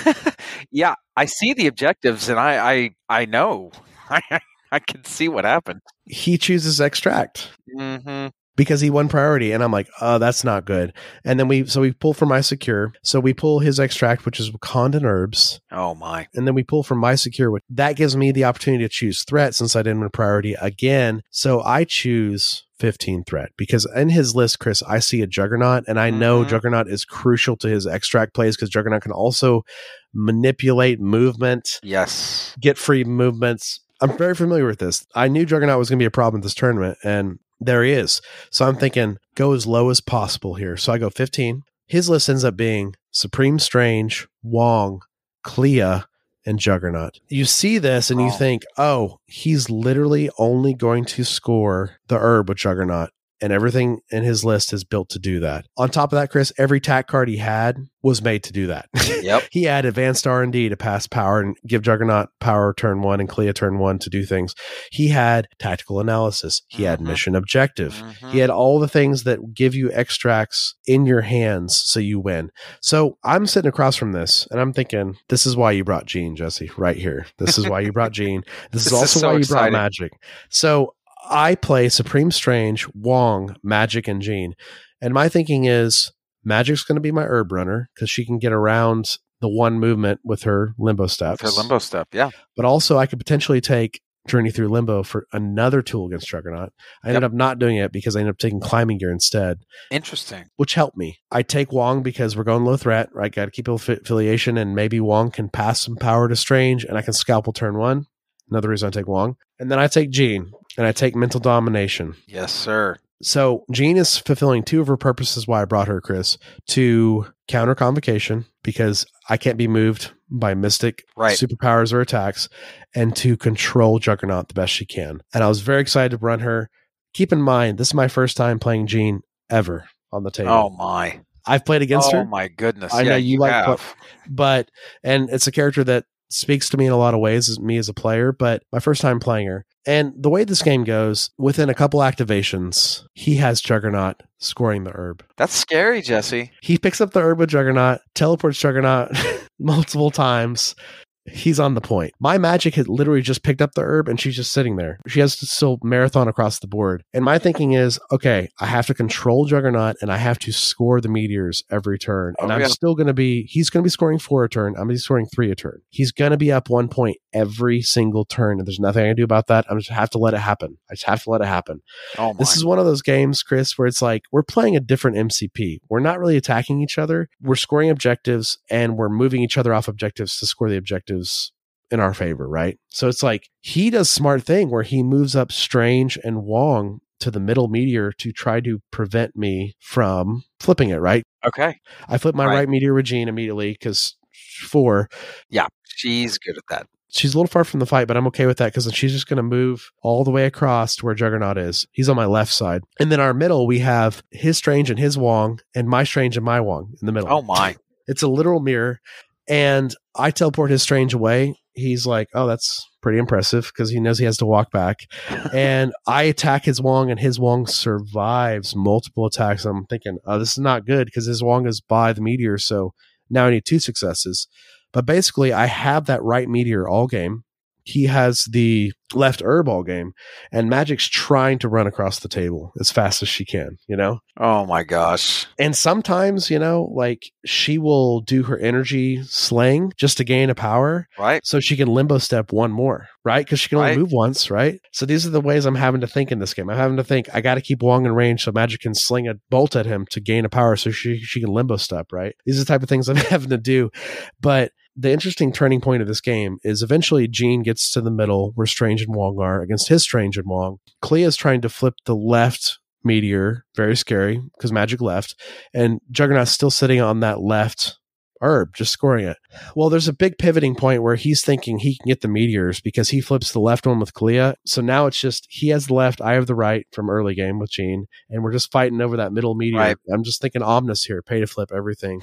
Yeah, I see the objectives, and I I, I know. I I can see what happened. He chooses extract. Mm-hmm. Because he won priority, and I'm like, oh, that's not good. And then we, so we pull from my secure. So we pull his extract, which is Wakandan herbs. Oh my! And then we pull from my secure, which that gives me the opportunity to choose threat since I didn't win priority again. So I choose fifteen threat because in his list, Chris, I see a Juggernaut, and I know mm-hmm. Juggernaut is crucial to his extract plays because Juggernaut can also manipulate movement. Yes, get free movements. I'm very familiar with this. I knew Juggernaut was going to be a problem in this tournament, and there he is. So I'm thinking, go as low as possible here. So I go fifteen. His list ends up being Supreme, Strange, Wong, Clea, and Juggernaut. You see this and you Oh. think, oh, he's literally only going to score the herb with Juggernaut. And everything in his list is built to do that. On top of that, Chris, every tack card he had was made to do that. Yep. He had advanced R and D to pass power and give Juggernaut power turn one and Clea turn one to do things. He had tactical analysis. He had Mhm. mission objective. Mhm. He had all the things that give you extracts in your hands so you win. So I'm sitting across from this and I'm thinking, this is why you brought Gene, Jesse, right here. This is why you brought Gene. This, This is is also so why you exciting. brought Magic. So I play Supreme Strange, Wong, Magic, and Gene. And my thinking is Magic's going to be my herb runner because she can get around the one movement with her limbo steps. With her limbo step, yeah. But also I could potentially take Journey Through Limbo for another tool against Juggernaut. I ended Yep. up not doing it because I ended up taking Climbing Gear instead, Interesting. which helped me. I take Wong because we're going low threat, right? Got to keep affi- affiliation, and maybe Wong can pass some power to Strange, and I can scalpel turn one. Another reason I take Wong. And then I take Gene, and I take Mental Domination. Yes, sir. So Jean is fulfilling two of her purposes why I brought her, Chris, to counter Convocation, because I can't be moved by mystic Right. superpowers or attacks, and to control Juggernaut the best she can. And I was very excited to run her. Keep in mind, this is my first time playing Jean ever on the table. Oh my. I've played against oh her, my goodness. I yeah, know you like have. pl- but, and it's a character that speaks to me in a lot of ways as me as a player, but my first time playing her. And the way this game goes, within a couple activations, he has Juggernaut scoring the herb. That's scary, Jesse. He picks up the herb with Juggernaut, teleports Juggernaut multiple times. He's on the point. My Magic had literally just picked up the herb and she's just sitting there. She has to still marathon across the board. And my thinking is, okay, I have to control Juggernaut and I have to score the meteors every turn. And Oh, I'm yeah. still going to be, he's going to be scoring four a turn. I'm going to be scoring three a turn. He's going to be up one point every single turn. And there's nothing I can do about that. I just have to let it happen. I just have to let it happen. Oh my. This is one of those games, Chris, where it's like we're playing a different M C P. We're not really attacking each other. We're scoring objectives and we're moving each other off objectives to score the objectives in our favor, right? So it's like he does smart thing where he moves up Strange and Wong to the middle meteor to try to prevent me from flipping it, right? Okay. I flip my Right. right, meteor with Jean immediately because four. Yeah, she's good at that. She's a little far from the fight, but I'm okay with that because she's just going to move all the way across to where Juggernaut is. He's on my left side. And then our middle, we have his Strange and his Wong, and my Strange and my Wong in the middle. Oh my. It's a literal mirror. And I teleport his Strange away. He's like, oh, that's pretty impressive because he knows he has to walk back. And I attack his Wong, and his Wong survives multiple attacks. I'm thinking, oh, this is not good because his Wong is by the meteor. So now I need two successes. But basically, I have that right meteor all game. He has the left herb all game, and Magic's trying to run across the table as fast as she can, you know? Oh my gosh. And sometimes, you know, like she will do her energy slaying just to gain a power Right? so she can limbo step one more, right? Because she can only Right. move once, right? So these are the ways I'm having to think in this game. I'm having to think, I got to keep Wong in range so Magic can sling a bolt at him to gain a power so she, she can limbo step, right? These are the type of things I'm having to do. But the interesting turning point of this game is eventually Jean gets to the middle where Strange and Wong are against his Strange and Wong. Clea's trying to flip the left meteor, very scary because Magic left, and Juggernaut's still sitting on that left herb, just scoring it. Well, there's a big pivoting point where he's thinking he can get the meteors because he flips the left one with Clea. So now it's just he has the left, I have the right from early game with Jean, and we're just fighting over that middle meteor. Right. I'm just thinking Omnis here, pay to flip everything.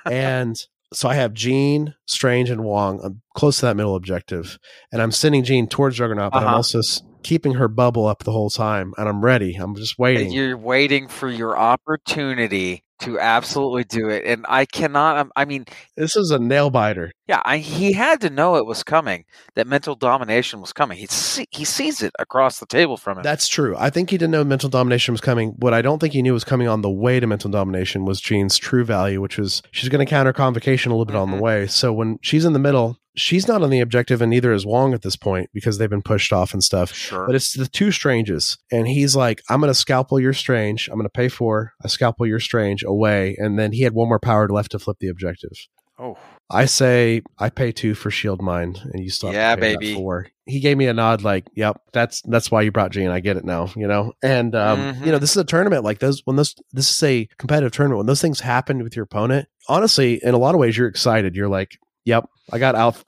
And so I have Jean, Strange, and Wong. I'm close to that middle objective, and I'm sending Jean towards Juggernaut, but I'm Uh-huh. also s- keeping her bubble up the whole time, and I'm ready. I'm just waiting. You're waiting for your opportunity to absolutely do it. And I cannot, um, I mean, This is a nail biter. yeah, I, he had to know it was coming, that mental domination was coming. He, see, he sees it across the table from him. That's true. I think he didn't know mental domination was coming. What I don't think he knew was coming on the way to mental domination was Jean's true value, which was she's going to counter Convocation a little bit on the Mhm. way. So when she's in the middle, she's not on the objective, and neither is Wong at this point because they've been pushed off and stuff. Sure. But it's the two Stranges, and he's like, I'm going to scalpel your Strange. I'm going to pay for a scalpel your Strange away. And then he had one more power left to flip the objective. oh, I say I pay two for Shield Mind, and you still have Yeah, to pay that baby. four. He gave me a nod, like, "Yep, that's that's why you brought Jean. I get it now." You know, and um, Mhm. you know, this is a tournament like those. When those, this is a competitive tournament. When those things happen with your opponent, honestly, in a lot of ways, you're excited. You're like, "Yep, I got out out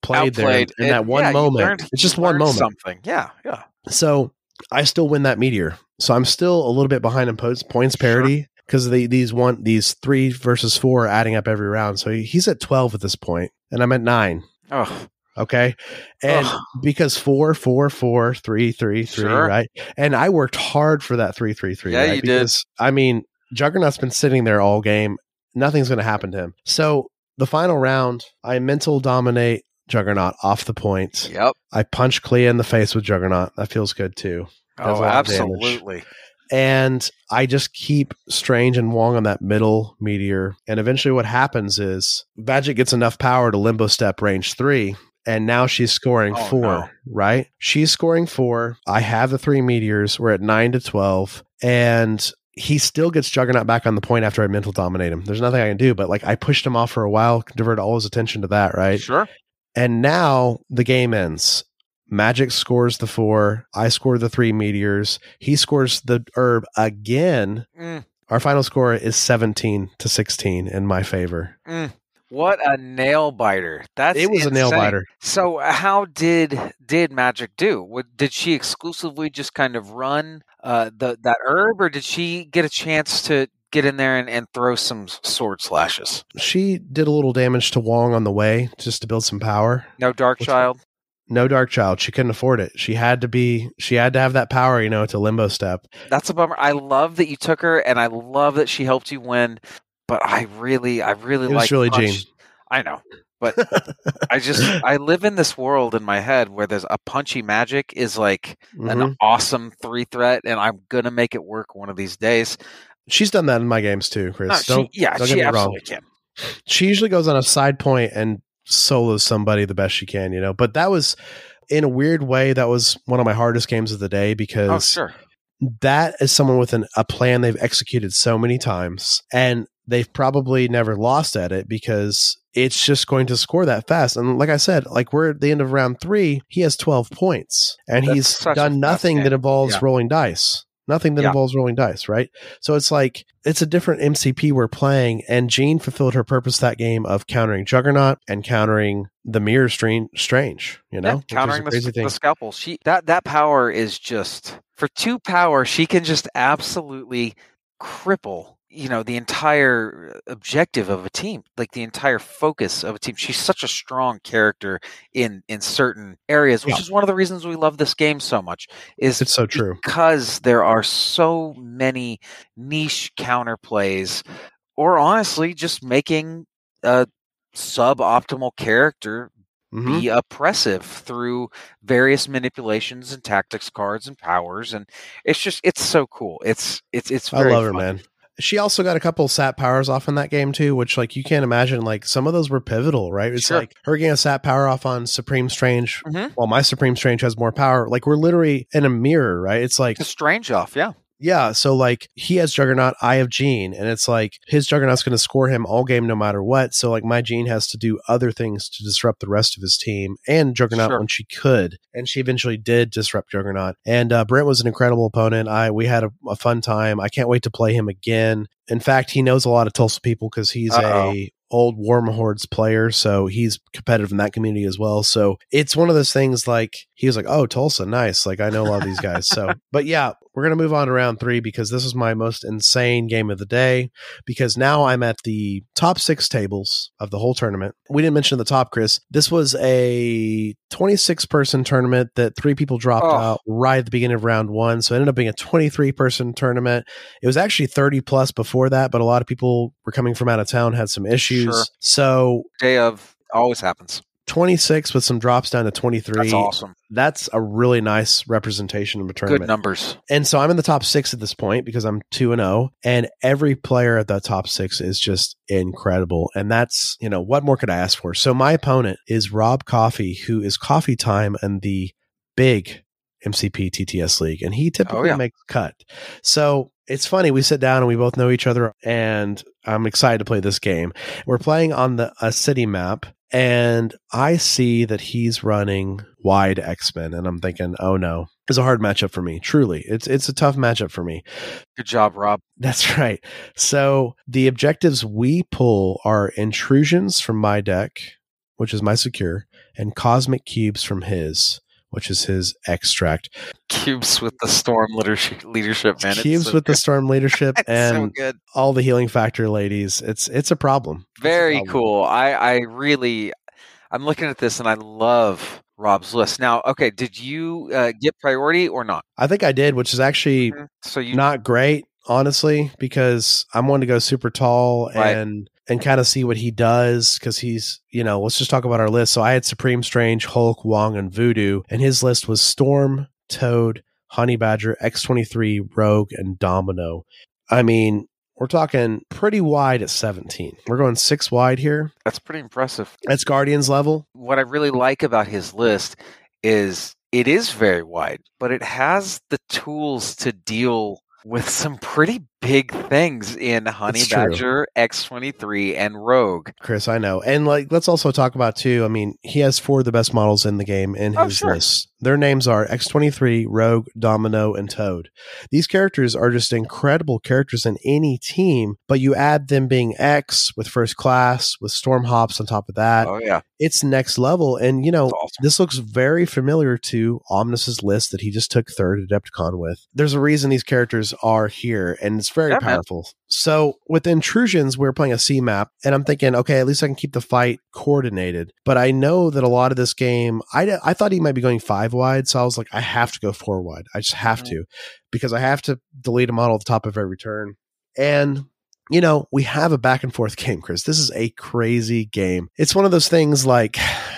outplayed, there in, in and, that one yeah, moment. Learned, it's just one moment. Something. Yeah, yeah. So I still win that meteor. So I'm still a little bit behind in points, points parity because sure. these one these three versus four are adding up every round. So he's at twelve at this point, and I'm at nine. Oh. Okay. And Ugh. because four, four, four, three, three, three, sure. right? And I worked hard for that three, three, three. Yeah, right? you because, did. I mean, Juggernaut's been sitting there all game. Nothing's going to happen to him. So the final round, I mental dominate Juggernaut off the point. Yep. I punch Clea in the face with Juggernaut. That feels good too. Does oh, absolutely. And I just keep Strange and Wong on that middle meteor. And eventually what happens is Magic gets enough power to limbo step range three. And now she's scoring oh, four, no. right? She's scoring four. I have the three meteors. We're at nine to twelve. And he still gets Juggernaut back on the point after I mental dominate him. There's nothing I can do, but like I pushed him off for a while, diverted all his attention to that, right? Sure. And now the game ends. Magic scores the four. I score the three meteors. He scores the herb again. Mm. Our final score is seventeen to sixteen in my favor. Mm. What a nail biter! That's it was insane. a nail biter. So, how did did Magic do? What, did she exclusively just kind of run uh, the that herb, or did she get a chance to get in there and, and throw some sword slashes? She did a little damage to Wong on the way, just to build some power. No Dark What's Child. That? No Dark Child. She couldn't afford it. She had to be. She had to have that power, you know, to limbo step. That's a bummer. I love that you took her, and I love that she helped you win. But I really, I really like. It was really Gene. I know, but I just I live in this world in my head where there's a punchy Magic is like mm-hmm. an awesome three threat, and I'm gonna make it work one of these days. She's done that in my games too, Chris. No, don't, she, yeah, don't she get me absolutely wrong. can. She usually goes on a side point and solos somebody the best she can, you know. But that was, in a weird way, that was one of my hardest games of the day because oh, sure. that is someone with an, a plan they've executed so many times, and they've probably never lost at it because it's just going to score that fast. And like I said, like we're at the end of round three, he has twelve points, and That's he's done nothing that involves yeah. rolling dice. Nothing that yeah. involves rolling dice, right? So it's like, it's a different M C P we're playing, and Jean fulfilled her purpose that game of countering Juggernaut and countering the Mirror Strange, strange you know? Yeah, countering the, the scalpel. She that, that power is just, for two power, she can just absolutely cripple, you know, the entire objective of a team, like the entire focus of a team. She's such a strong character in, in certain areas, which yeah. is one of the reasons we love this game so much. Is it's so true because there are so many niche counterplays, or honestly, just making a suboptimal character mm-hmm. be oppressive through various manipulations and tactics cards and powers, and it's just it's so cool. It's it's it's. Very I love fun. her, man. She also got a couple sat powers off in that game too, which like you can't imagine. Like some of those were pivotal, right? It's sure. like her getting a sat power off on Supreme Strange. Mm-hmm. While my Supreme Strange has more power. Like we're literally in a mirror, right? It's like a Strange off, yeah. Yeah, so like he has Juggernaut, I have Jean, and it's like his Juggernaut's going to score him all game no matter what. So like my Jean has to do other things to disrupt the rest of his team and Juggernaut sure. when she could, and she eventually did disrupt Juggernaut. And uh, Brent was an incredible opponent. I we had a, a fun time. I can't wait to play him again. In fact, he knows a lot of Tulsa people because he's Uh-oh. a old Warmahordes player, so he's competitive in that community as well. So it's one of those things like he was like, oh, Tulsa, nice. Like I know a lot of these guys. So, but yeah, we're going to move on to round three because this is my most insane game of the day because now I'm at the top six tables of the whole tournament. We didn't mention the top, Chris. This was a twenty-six person tournament that three people dropped oh. out right at the beginning of round one. So it ended up being a twenty-three person tournament. It was actually thirty plus before that, but a lot of people were coming from out of town, had some issues. Sure. So day of always happens. twenty-six with some drops down to twenty-three. That's awesome. That's a really nice representation of a tournament. Good numbers. And so I'm in the top six at this point because I'm two and oh, and every player at that top six is just incredible. And that's, you know, what more could I ask for? So my opponent is Rob Coffee, who is Coffee Time and the big M C P T T S League, and he typically oh, yeah. makes a cut. So it's funny, we sit down and we both know each other, and I'm excited to play this game. We're playing on the a city map, and I see that he's running wide X-Men, and I'm thinking, oh no, it's a hard matchup for me. Truly, it's it's a tough matchup for me. Good job, Rob. That's right. So the objectives we pull are intrusions from my deck, which is my secure, and cosmic cubes from his, which is his extract. Cubes with the storm leadership, leadership man. Cubes so with good. the storm leadership and so good. all the healing factor ladies. It's it's a problem. Very a problem. cool. I, I really, I'm looking at this and I love Rob's list. Now, okay, did you uh, get priority or not? I think I did, which is actually Mm-hmm. so you not great, honestly, because I'm wanting to go super tall Right. and and kind of see what he does, because he's, you know, let's just talk about our list. So I had Supreme Strange, Hulk, Wong, and Voodoo, and his list was Storm, Toad, Honey Badger, X twenty-three, Rogue, and Domino. I mean, we're talking pretty wide at seventeen. We're going six wide here. That's pretty impressive. That's Guardians level. What I really like about his list is it is very wide, but it has the tools to deal with some pretty big things in Honey It's true. Badger, X twenty-three, and Rogue. Chris, I know. And like, let's also talk about too, I mean, he has four of the best models in the game in Oh, his sure. list. Their names are X twenty-three, Rogue, Domino, and Toad. These characters are just incredible characters in any team, but you add them being X with first class, with Storm Hops on top of that. Oh, yeah. It's next level. And, you know, That's awesome. this looks very familiar to Omnis's list that he just took third at Adepticon with. There's a reason these characters are here, and it's very Yeah, man. powerful. So with intrusions, we we're playing a C map, and I'm thinking, okay, at least I can keep the fight coordinated. But I know that a lot of this game, I, I thought he might be going five wide, so I was like, I have to go four wide. I just have Mhm. to, because I have to delete a model at the top of every turn. And you know, we have a back and forth game, Chris. This is a crazy game. It's one of those things like,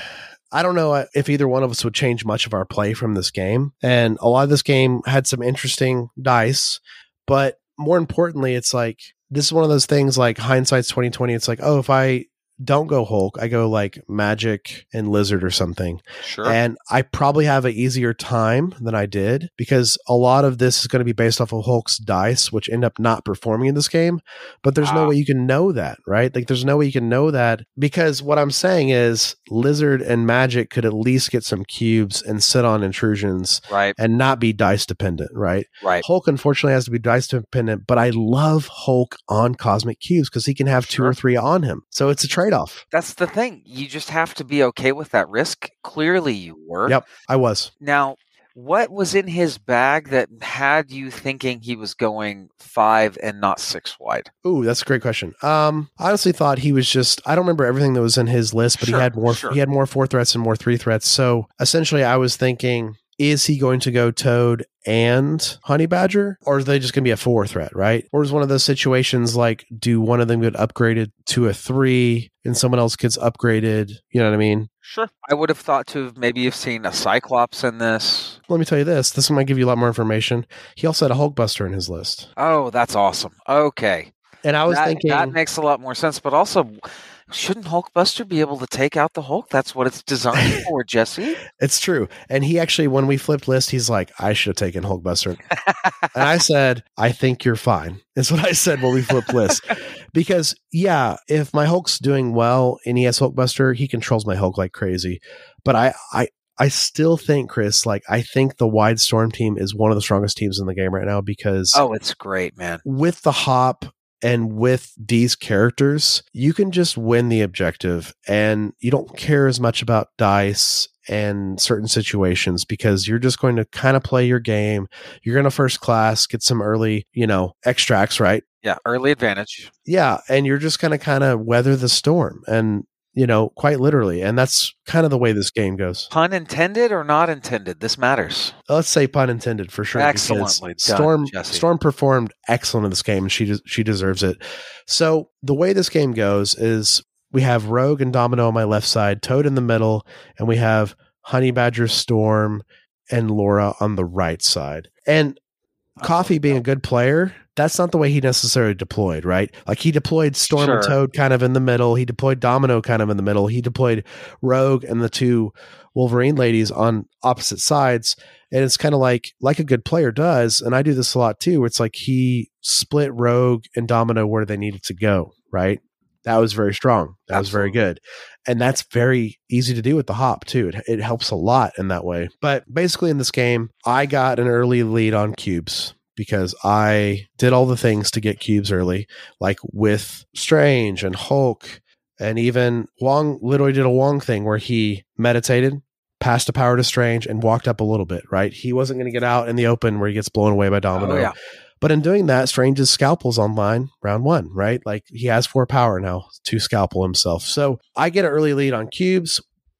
I don't know if either one of us would change much of our play from this game. And a lot of this game had some interesting dice, but more importantly, it's like, this is one of those things like hindsight's twenty twenty. It's like, oh, if I don't go Hulk, I go like Magic and Lizard or something. Sure. And I probably have an easier time than I did, because a lot of this is going to be based off of Hulk's dice, which end up not performing in this game. But there's no Ah. way you can know that, right? Like, there's no way you can know that, because what I'm saying is Lizard and Magic could at least get some cubes and sit on intrusions right. and not be dice dependent, right? Right. Hulk unfortunately has to be dice dependent, but I love Hulk on cosmic cubes because he can have two Sure. or three on him. So it's a trade-off. That's the thing. You just have to be okay with that risk. Clearly, you were. Yep, I was. Now, what was in his bag that had you thinking he was going five and not six wide? Ooh, that's a great question. Um, I honestly thought he was just, I don't remember everything that was in his list, but Sure, he had more sure. he had more four threats and more three threats. So essentially I was thinking, is he going to go Toad and Honey Badger, or is they just going to be a four threat, right? Or is one of those situations like, do one of them get upgraded to a three and someone else gets upgraded? You know what I mean? Sure. I would have thought to have maybe have seen a Cyclops in this. Let me tell you this. This might give you a lot more information. He also had a Hulkbuster in his list. Oh, that's awesome. Okay. And I was that, thinking, that makes a lot more sense, but also, shouldn't Hulkbuster be able to take out the Hulk? That's what it's designed for, Jesse. it's true. And he actually, when we flipped list, he's like, I should have taken Hulkbuster. And I said, I think you're fine. Is what I said when we flipped list. Because, yeah, if my Hulk's doing well and he has Hulkbuster, he controls my Hulk like crazy. But I, I, I still think, Chris, like, I think the Wide Storm team is one of the strongest teams in the game right now, because Oh, it's great, man. with the hop and with these characters, you can just win the objective, and you don't care as much about dice and certain situations, because you're just going to kind of play your game. You're going to first class, get some early, you know, extracts, right? Yeah, early advantage. Yeah. And you're just going to kind of weather the storm, and, you know, quite literally. And that's kind of the way this game goes. Pun intended or not intended? This matters. Let's say pun intended for sure. because Excellently done, Storm Jesse. Storm performed excellent in this game, and she des- she deserves it. So the way this game goes is we have Rogue and Domino on my left side, Toad in the middle, and we have Honey Badger, Storm, and Laura on the right side. And Coffee being a good player, that's not the way he necessarily deployed, right? Like, he deployed Storm and Sure. Toad kind of in the middle. He deployed Domino kind of in the middle. He deployed Rogue and the two Wolverine ladies on opposite sides. And it's kind of like, like a good player does. And I do this a lot too, where it's like he split Rogue and Domino where they needed to go, right? That was very strong. That was very good. And that's very easy to do with the hop too. It, it helps a lot in that way. But basically in this game, I got an early lead on cubes because I did all the things to get cubes early, like with Strange and Hulk And even Wong literally did a Wong thing where he meditated, passed a power to Strange, and walked up a little bit, right? He wasn't going to get out in the open where he gets blown away by Domino. Oh, yeah. But in doing that, Strange's scalpel's online round one, right? Like he has four power now to scalpel himself. So I get an early lead on cubes.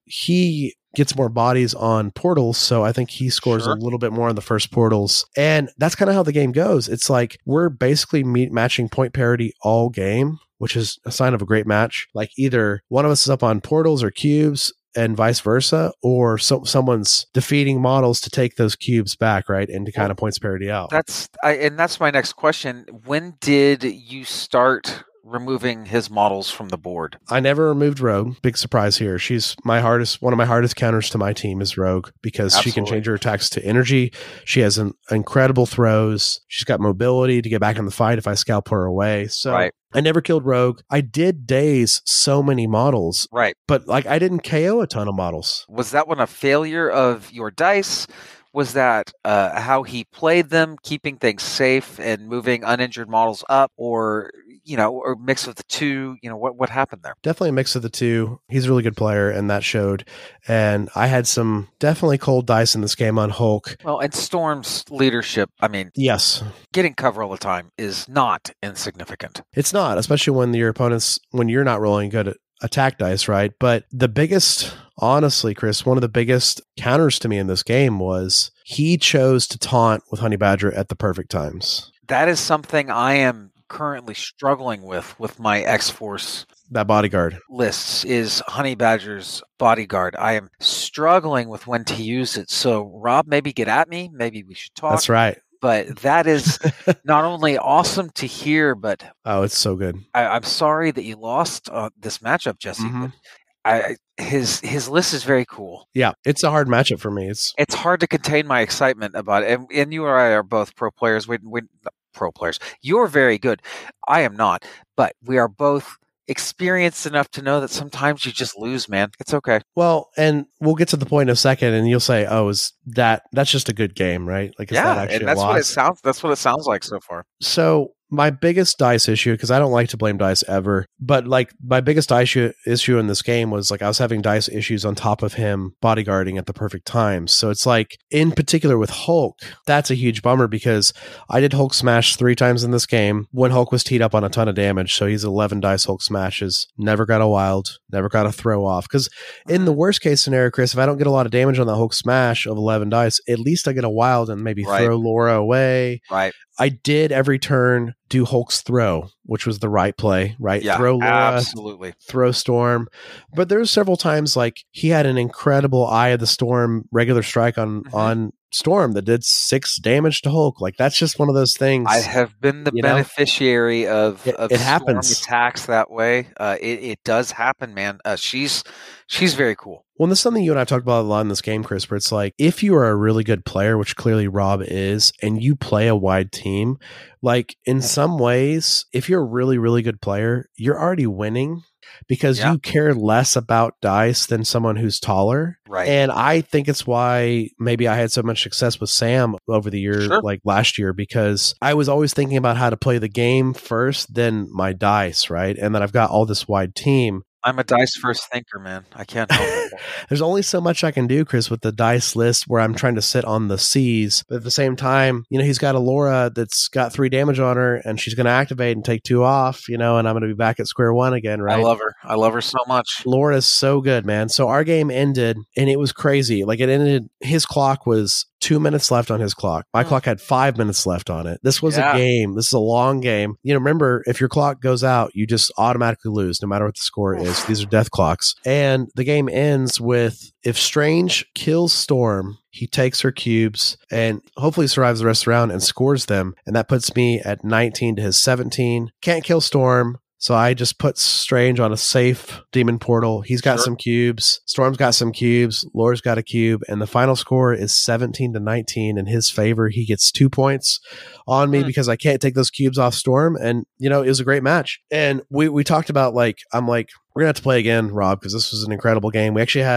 He gets more bodies on portals, so I think he scores Sure. a little bit more on the first portals. And that's kind of how the game goes. It's like we're basically meet matching point parity all game, which is a sign of a great match. Like either one of us is up on portals or cubes and vice versa, or so, someone's defeating models to take those cubes back, right, and to kind of points parity out. That's I, and that's my next question. When did you start removing his models from the board? I never removed Rogue. Big surprise here. She's my hardest, one of my hardest counters to my team is Rogue because Absolutely. she can change her attacks to energy. She has an incredible throws. She's got mobility to get back in the fight if I scalp her away. So Right. I never killed Rogue. I did daze so many models, Right. but like I didn't K O a ton of models. Was that one a failure of your dice? Was that uh, how he played them, keeping things safe and moving uninjured models up, or you know, or mix of the two? You know, what what happened there? Definitely a mix of the two. He's a really good player, and that showed. And I had some definitely cold dice in this game on Hulk. Well, and Storm's leadership, I mean, Yes, getting cover all the time is not insignificant. it's not, especially when your opponents, when you're not rolling good at attack dice, right? But the biggest, honestly, Chris, one of the biggest counters to me in this game was he chose to taunt with Honey Badger at the perfect times. That is something I am currently struggling with with my X-Force That bodyguard. lists is Honey Badger's bodyguard. I am struggling with when to use it. So, Rob, maybe get at me. Maybe we should talk. That's right. But that is not only awesome to hear, but Oh, it's so good. I, I'm sorry that you lost uh, this matchup, Jesse. Mhm. But I, his his list is very cool. Yeah, it's a hard matchup for me. It's It's hard to contain my excitement about it. And, and you and I are both pro players. We, we pro players. You're very good. I am not. But we are both experienced enough to know that sometimes you just lose, man. It's okay. well, and we'll get to the point in a second, and you'll say, "Oh, is that that's just a good game, right?" Like, is that Yeah, actually and that's a loss? what it sounds. That's what it sounds like so far. So my biggest dice issue, because I don't like to blame dice ever, but like my biggest dice issue, issue in this game was like I was having dice issues on top of him bodyguarding at the perfect times. So it's like, in particular with Hulk, that's a huge bummer because I did Hulk smash three times in this game when Hulk was teed up on a ton of damage. So he's eleven dice Hulk smashes, never got a wild, never got a throw off. Because in the worst case scenario, Chris, if I don't get a lot of damage on that Hulk smash of eleven dice, at least I get a wild and maybe Right. throw Laura away. Right. I did every turn do Hulk's throw, which was the right play, right? Yeah. Throw Laura, Absolutely. throw Storm. But there were several times like he had an incredible Eye of the Storm regular strike on Mhm. on Storm that did six damage to Hulk. Like that's just one of those things. I have been the You know? beneficiary of, It- of it Storm happens. attacks that way. Uh, it, it does happen, man. Uh, she's she's very cool. Well, this is something you and I have talked about a lot in this game, Chris, where it's like, if you are a really good player, which clearly Rob is, and you play a wide team, like in some ways, if you're a really, really good player, you're already winning because Yeah. you care less about dice than someone who's taller. Right. And I think it's why maybe I had so much success with Sam over the year, Sure. like last year, because I was always thinking about how to play the game first, then my dice, right? And then I've got all this wide team. I'm a dice first thinker, man. I can't help it. There's only so much I can do, Chris, with the dice list where I'm trying to sit on the C's. But at the same time, you know, he's got a Laura that's got three damage on her and she's going to activate and take two off, you know, and I'm going to be back at square one again, right? I love her. I love her so much. Laura is so good, man. So our game ended and it was crazy. Like it ended, his clock was two minutes left on his clock. My Mm. clock had five minutes left on it. This was Yeah. a game. This is a long game. You know, remember, if your clock goes out, you just automatically lose no matter what the score is. These are death clocks. And the game ends with if Strange kills Storm, he takes her cubes and hopefully survives the rest of the round and scores them. And that puts me at nineteen to his seventeen. Can't kill Storm. So I just put Strange on a safe demon portal. He's got Sure. some cubes. Storm's got some cubes. Laura's got a cube. And the final score is seventeen to nineteen in his favor. He gets two points on me Mm. because I can't take those cubes off Storm. And, you know, it was a great match. And we, we talked about like, I'm like, we're going to have to play again, Rob, because this was an incredible game. We actually had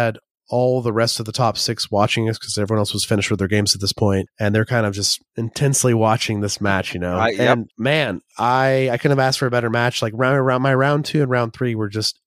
all the rest of the top six watching us because everyone else was finished with their games at this point, and they're kind of just intensely watching this match, you know. Uh, yep. And man, I I couldn't have asked for a better match. Like round around my round two and round three were just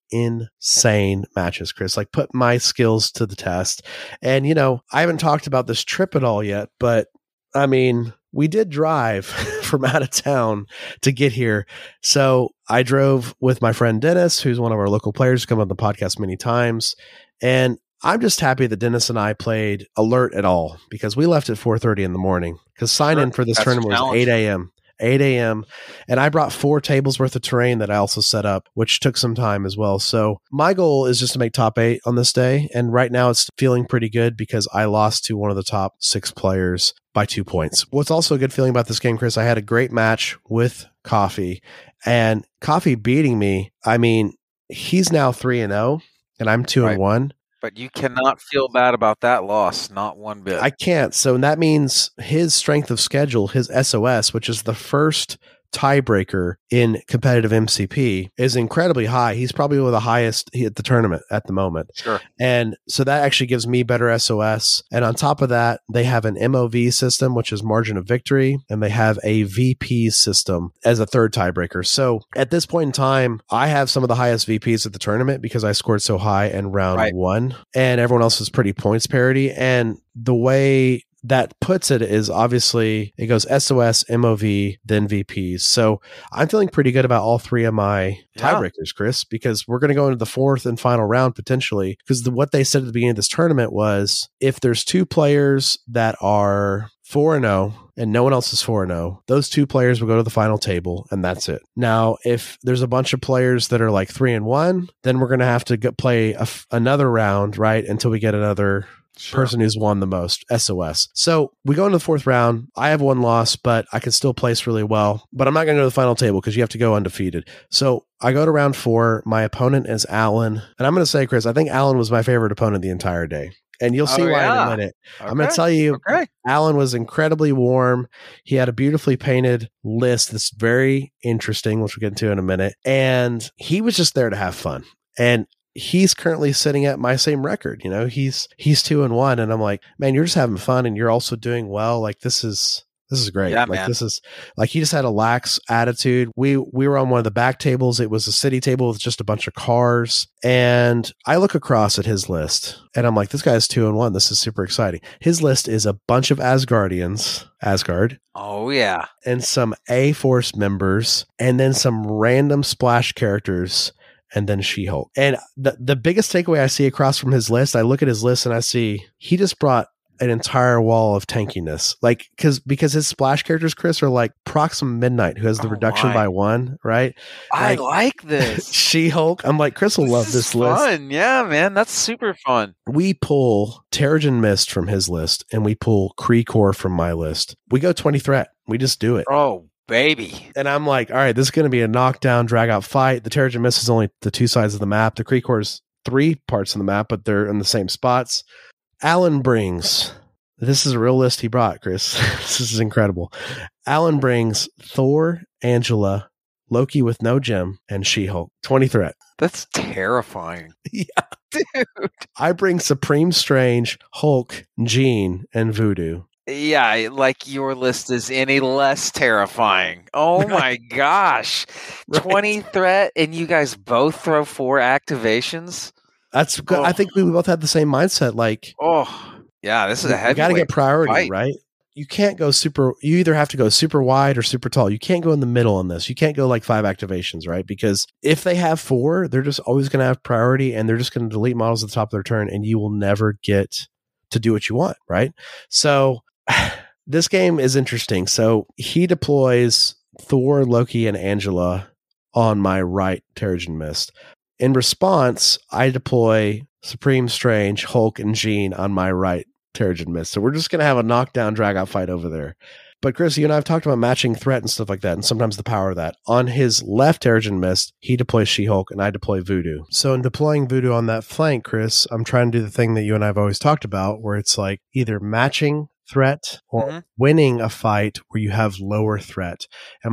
insane matches, Chris. Like put my skills to the test. And you know, I haven't talked about this trip at all yet, but I mean, we did drive from out of town to get here. So I drove with my friend Dennis, who's one of our local players, come on the podcast many times. And I'm just happy that Dennis and I played alert at all because we left at four thirty in the morning because sign in for this That's tournament was eight a.m. eight a.m. And I brought four tables worth of terrain that I also set up, which took some time as well. So my goal is just to make top eight on this day. And right now it's feeling pretty good because I lost to one of the top six players by two points. What's also a good feeling about this game, Chris, I had a great match with Coffee, and Coffee beating me. I mean, he's now three and oh and I'm two Right. and one. But you cannot feel bad about that loss, not one bit. I can't. So that means his strength of schedule, his S O S, which is the first tiebreaker in competitive M C P, is incredibly high. He's probably one of the highest at the tournament at the moment. Sure. And so that actually gives me better S O S. And on top of that, they have an M O V system, which is margin of victory, and they have a V P system as a third tiebreaker. So at this point in time, I have some of the highest V Ps at the tournament because I scored so high in round Right. one, and everyone else is pretty points parity. And the way that puts it is obviously it goes S O S, M O V, then V Ps. So I'm feeling pretty good about all three of my Yeah. tiebreakers, Chris, because we're going to go into the fourth and final round potentially. Because the, what they said at the beginning of this tournament was if there's two players that are four and oh and no one else is four and oh, those two players will go to the final table and that's it. Now, if there's a bunch of players that are like three and one, then we're going to have to get, play a f- another round, right, until we get another Sure. person who's won the most, S O S. So we go into the fourth round. I have one loss, but I can still place really well. But I'm not going to go to the final table because you have to go undefeated. So I go to round four. My opponent is Alan. And I'm going to say, Chris, I think Alan was my favorite opponent the entire day. And you'll see Oh, why yeah. in a minute. Okay. I'm going to tell you, Okay. Alan was incredibly warm. He had a beautifully painted list that's very interesting, which we'll get into in a minute. And he was just there to have fun. And he's currently sitting at my same record. You know, he's he's two and one, and I'm like, man, you're just having fun, and you're also doing well. Like this is this is great. Yeah, like man. this is like he just had a lax attitude. We we were on one of the back tables. It was a city table with just a bunch of cars, and I look across at his list, and I'm like, this guy's two and one. This is super exciting. His list is a bunch of Asgardians, Asgard, Oh, yeah. and some A Force members, and then some random splash characters. And then She-Hulk. And the, the biggest takeaway I see across from his list, I look at his list and I see he just brought an entire wall of tankiness. Like, cause, because his splash characters, Chris, are like Proxima Midnight, who has the Oh, reduction my. by one, right? I Like- like this. She-Hulk. I'm like, Chris will love is this list. fun. Yeah, man. That's super fun. We pull Terrigen Mist from his list and we pull Kree Core from my list. We go twenty threat. We just do it. Oh, baby. And I'm like, all right, this is going to be a knockdown, drag out fight. The Terrigen Mist is only the two sides of the map. The Kree Core is three parts of the map, but they're in the same spots. Alan brings, this is a real list he brought, Chris. This is incredible. Alan brings Thor, Angela, Loki with no gem, and She-Hulk. twenty threat. That's terrifying. Yeah. Dude. I bring Supreme Strange, Hulk, Jean, and Voodoo. Yeah, like your list is any less terrifying. Oh my gosh. Right. twenty threat and you guys both throw four activations? That's good. I Oh. think we both had the same mindset. Like, Oh, yeah, this is a you got to heavyweight. get priority, fight. right? You can't go super, you either have to go super wide or super tall. You can't go in the middle on this. You can't go like five activations, right? Because if they have four, they're just always going to have priority and they're just going to delete models at the top of their turn and you will never get to do what you want, right? So this game is interesting. So he deploys Thor, Loki, and Angela on my right Terrigen Mist. In response, I deploy Supreme Strange, Hulk, and Jean on my right Terrigen Mist. So we're just going to have a knockdown, drag-out fight over there. But Chris, you and I have talked about matching threat and stuff like that, and sometimes the power of that. On his left Terrigen Mist, he deploys She-Hulk, and I deploy Voodoo. So in deploying Voodoo on that flank, Chris, I'm trying to do the thing that you and I have always talked about, where it's like either matching threat or Mhm. winning a fight where you have lower threat. And Right.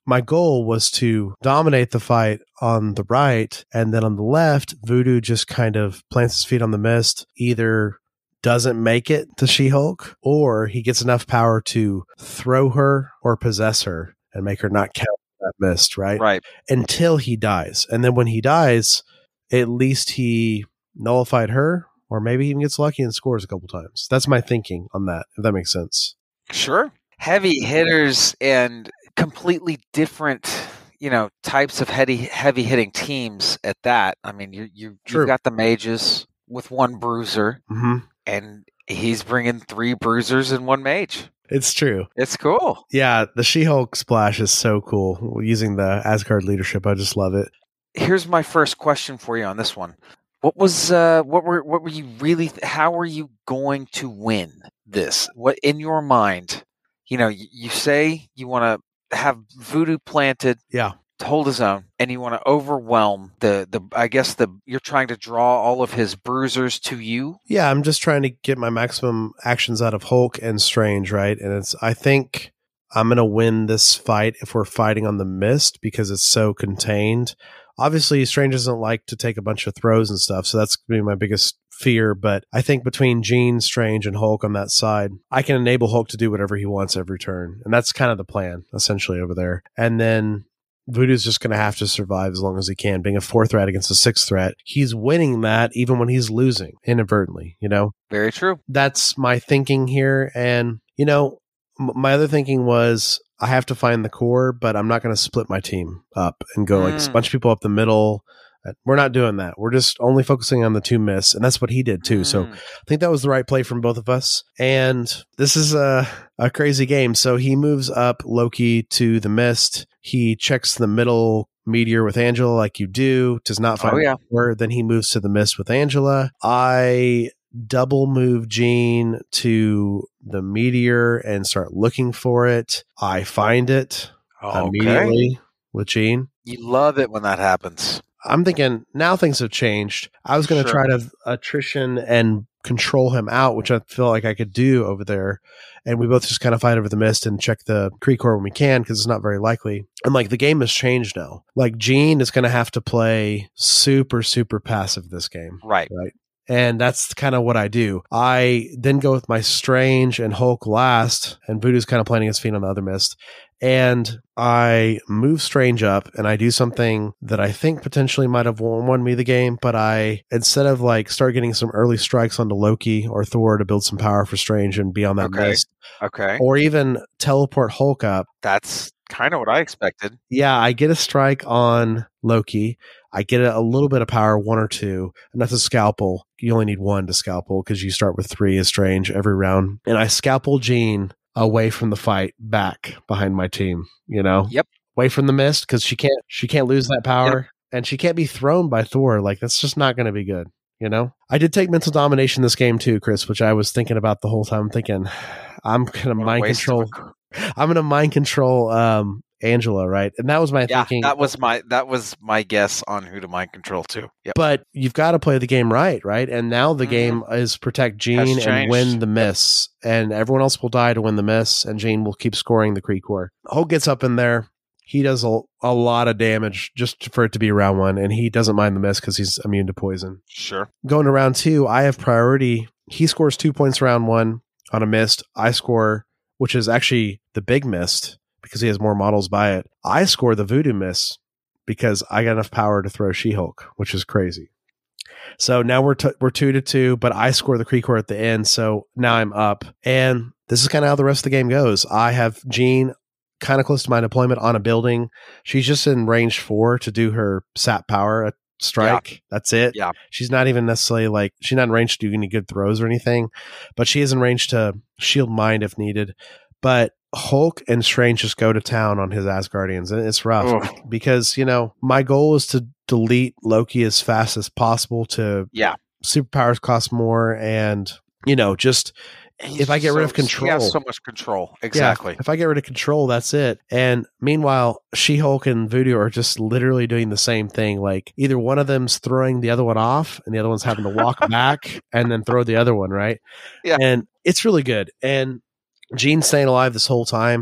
my goal was to dominate the fight on the right, and then on the left, Voodoo just kind of plants his feet on the mist, either doesn't make it to She-Hulk, or he gets enough power to throw her or possess her and make her not count that mist, right? Right. Until he dies. And then when he dies, at least he nullified her, or maybe he even gets lucky and scores a couple times. That's my thinking on that, if that makes sense. Sure. Heavy hitters and completely different, you know, types of heavy heavy hitting teams at that. I mean, you you True. you've got the mages with one bruiser, Mm-hmm. and he's bringing three bruisers and one mage. It's true. It's cool. Yeah, the She-Hulk splash is so cool. Using the Asgard leadership, I just love it. Here's my first question for you on this one. What was uh what were what were you really how were you going to win this? What in your mind? You know, you, you say you want to have Voodoo planted, Yeah. to hold his own, and you want to overwhelm the the I guess the you're trying to draw all of his bruisers to you. Yeah, I'm just trying to get my maximum actions out of Hulk and Strange, right? And it's I think I'm going to win this fight if we're fighting on the mist because it's so contained. Obviously, Strange doesn't like to take a bunch of throws and stuff, so that's going to be my biggest fear. But I think between Jean, Strange, and Hulk on that side, I can enable Hulk to do whatever he wants every turn. And that's kind of the plan, essentially, over there. And then Voodoo's just going to have to survive as long as he can, being a four threat against a six threat. He's winning that even when he's losing inadvertently, you know? Very true. That's my thinking here. And, you know, m- my other thinking was I have to find the core, but I'm not going to split my team up and go like Mm. a bunch of people up the middle. We're not doing that. We're just only focusing on the two myths, and that's what he did too. So Mm. I think that was the right play from both of us. And this is a, a crazy game. So he moves up Loki to the mist. He checks the middle meteor with Angela like you do, does not find Oh, yeah. her. Then he moves to the mist with Angela. I double move Jean to the meteor and start looking for it. I find it Okay. immediately with Jean. You love it when that happens. I'm thinking now things have changed. I was going to Sure. try to attrition and control him out, which I feel like I could do over there. And we both just kind of fight over the mist and check the Kree core when we can because it's not very likely. And like the game has changed now. Like Jean is going to have to play super, super passive this game. Right. Right. And that's kind of what I do. I then go with my Strange and Hulk last, and Voodoo's kind of planting his feet on the other mist. And I move Strange up, and I do something that I think potentially might have won, won me the game. But I, instead of like start getting some early strikes onto Loki or Thor to build some power for Strange and be on that Okay. mist, Okay. or even teleport Hulk up, That's kind of what I expected. yeah, I get a strike on Loki. I get a, a little bit of power, one or two, and that's a scalpel. You only need one to scalpel because you start with three as Strange every round. And I scalpel Jean away from the fight, back behind my team. You know, Yep. away from the mist because she can't she can't lose that power, and she can't be thrown by Thor. Like that's just not going to be good. You know, I did take mental domination this game too, Chris, which I was thinking about the whole time. I'm thinking I'm going to What a mind waste of control. a- I'm going to mind control um, Angela, right? And that was my Yeah, thinking. that was my that was my guess on who to mind control too. Yep. But you've got to play the game right, right? And now the Mhm. game is protect Jean Has and changed. win the miss. And everyone else will die to win the miss, and Jean will keep scoring the Kree core. Hulk gets up in there. He does a, a lot of damage just for it to be round one, and he doesn't mind the miss because he's immune to poison. Sure. Going to round two, I have priority. He scores two points round one on a mist. I score, which is actually the big mist because he has more models by it. I score the Voodoo miss because I got enough power to throw She-Hulk, which is crazy. So now we're t- we're two to two, but I score the Kree core at the end, so now I'm up. And this is kind of how the rest of the game goes. I have Jean kind of close to my deployment on a building. She's just in range four to do her sap power strike. That's it. Yeah. She's not even necessarily like, she's not in range to do any good throws or anything, but she is in range to shield mind if needed. But Hulk and Strange just go to town on his Asgardians, and it's rough Ugh. because, you know, my goal is to delete Loki as fast as possible to Yeah. superpowers cost more, and, you know, just if I get rid of So- control. he has so much control. Exactly. Yeah, if I get rid of control, that's it. And meanwhile, She-Hulk and Voodoo are just literally doing the same thing. Like either one of them's throwing the other one off and the other one's having to walk back and then throw the other one, right? Yeah. And it's really good. And Jean's staying alive this whole time.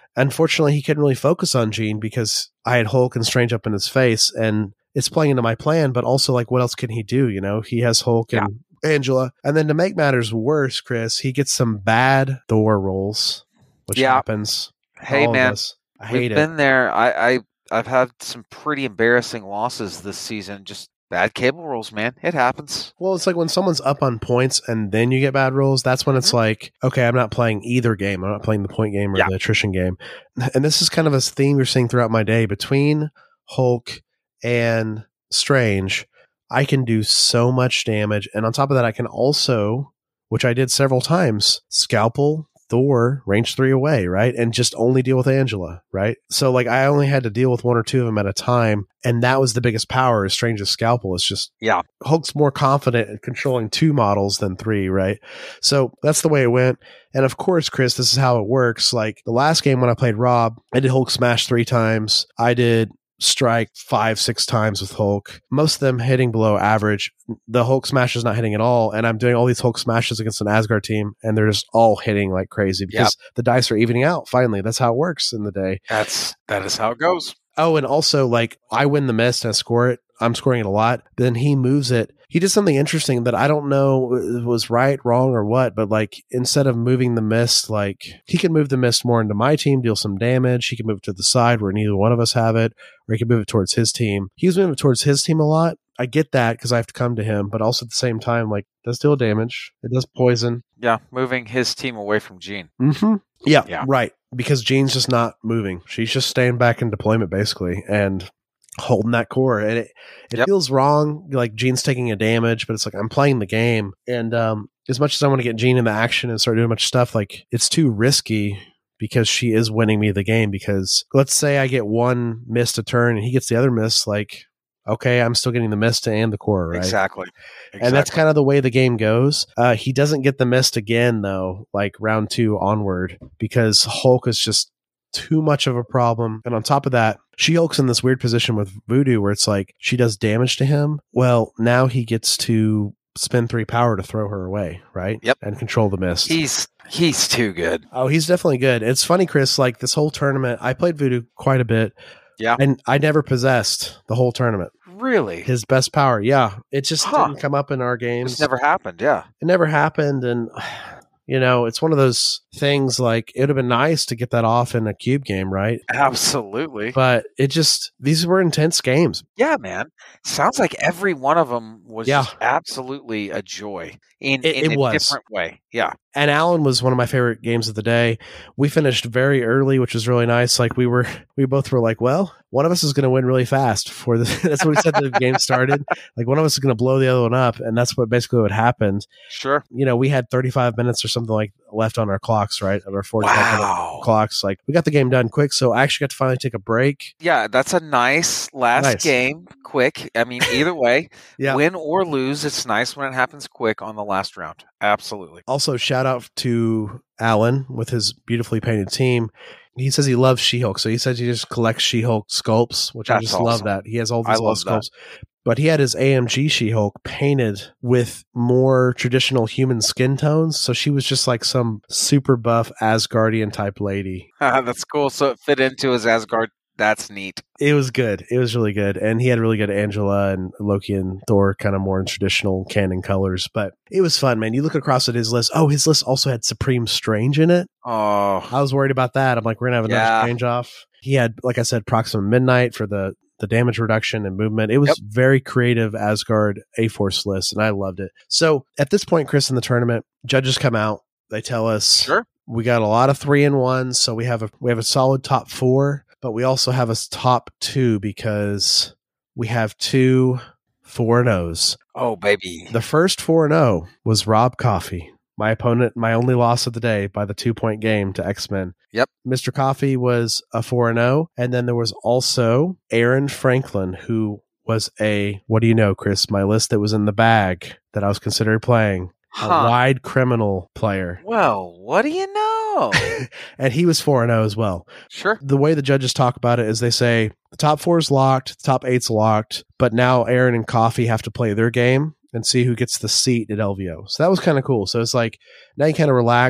unfortunately, he couldn't really focus on Jean because I had Hulk and Strange up in his face, and it's playing into my plan, but also, like, what else can he do? You know, he has Hulk and yeah. Angela. And then to make matters worse, Chris, he gets some bad Thor rolls, which yeah. happens. Hey, man, I hate we've it. been there. I, I, I've had some pretty embarrassing losses this season. Just bad cable rolls, man. It happens. Well, it's like when someone's up on points and then you get bad rolls, that's when it's mm-hmm. like, okay, I'm not playing either game. I'm not playing the point game or yeah. the attrition game. And this is kind of a theme you're seeing throughout my day. Between Hulk and Strange, I can do so much damage. And on top of that, I can also, which I did several times, scalpel Thor range three away, right? And just only deal with Angela, right? So like I only had to deal with one or two of them at a time. And that was the biggest power is Strange's scalpel. It's just, yeah, Hulk's more confident in controlling two models than three, right? So that's the way it went. And of course, Chris, this is how it works. Like the last game when I played Rob, I did Hulk smash three times. I did strike five, six times with Hulk, most of them hitting below average. The Hulk smash is not hitting at all. And I'm doing all these Hulk smashes against an Asgard team, and they're just all hitting like crazy because yep. the dice are evening out. Finally, that's how it works in the day. That's, that is how it goes. Oh, and also like I win the mist and I score it. I'm scoring it a lot. Then he moves it. He did something interesting that I don't know was right, wrong, or what, but like instead of moving the mist, like he can move the mist more into my team, deal some damage. He can move it to the side where neither one of us have it, or he can move it towards his team. He was moving it towards his team a lot. I get that because I have to come to him, but also at the same time, like it does deal damage. It does poison. Yeah, moving his team away from Jean. Mm-hmm. Yeah, yeah, right. Because Jean's just not moving. She's just staying back in deployment basically, and holding that core, and it it yep. feels wrong. Like Jean's taking a damage, but it's like I'm playing the game, and um, as much as I want to get Jean in the action and start doing much stuff, like it's too risky because she is winning me the game. Because let's say I get one miss a turn and he gets the other miss, like okay, I'm still getting the mist and the core, right? Exactly. exactly. And that's kind of the way the game goes. Uh, he doesn't get the mist again though, like round two onward, because Hulk is just too much of a problem. And on top of that, She-Hulk's in this weird position with Voodoo where it's like she does damage to him. Well, now he gets to spend three power to throw her away, right? Yep. And control the mist. He's he's too good. Oh, he's definitely good. It's funny, Chris, like this whole tournament, I played Voodoo quite a bit. Yeah. And I never possessed the whole tournament. Really? His best power. Yeah. It just huh. didn't come up in our games. It's never happened. Yeah. It never happened. And you know, it's one of those things like it would have been nice to get that off in a cube game, right? Absolutely. But it just, these were intense games. Yeah, man. Sounds like every one of them was yeah. just absolutely a joy in, it, in it a was. different way. Yeah. And Alan was one of my favorite games of the day. We finished very early, which was really nice. Like we were, we both were like, well, one of us is going to win really fast for the, that's what we said the game started. Like one of us is going to blow the other one up. And that's what basically what happened. Sure. You know, we had thirty-five minutes or something like left on our clocks, right? On our forty-five wow. minute clocks. Like we got the game done quick. So I actually got to finally take a break. Yeah. That's a nice last nice. game. Quick. I mean, either way, yeah. win or lose, it's nice when it happens quick on the last round. Absolutely. Also, shout out to Alan with his beautifully painted team. He says he loves She-Hulk, so he says he just collects She-Hulk sculpts, which That's I just awesome. love that. He has all these I little love sculpts. That. But he had his A M G She-Hulk painted with more traditional human skin tones, so she was just like some super buff Asgardian type lady. That's cool. So it fit into his Asgard. That's neat. It was good. It was really good. And he had really good Angela and Loki and Thor, kind of more in traditional canon colors. But it was fun, man. You look across at his list. Oh, his list also had Supreme Strange in it. Oh. I was worried about that. I'm like, we're going to have another yeah. Strange off. He had, like I said, Proxima Midnight for the, the damage reduction and movement. It was yep. very creative Asgard A-Force list, and I loved it. So at this point, Chris, in the tournament, judges come out. They tell us sure. we got a lot of three and ones, so we have a we have a solid top four. But we also have a top two because we have two four and O's. Oh, baby. The first four and O was Rob Coffey, my opponent, my only loss of the day by the two-point game to X-Men. Yep. Mister Coffey was a four and O. And then there was also Aaron Franklin, who was a, what do you know, Chris, my list that was in the bag that I was considering playing. Huh. A wide criminal player. Well, what do you know? And he was four and oh as well. Sure. The way the judges talk about it is they say the top four is locked, the top eight's locked, but now Aaron and Coffey have to play their game and see who gets the seat at L V O. So that was kind of cool. So it's like, now you kind of relax.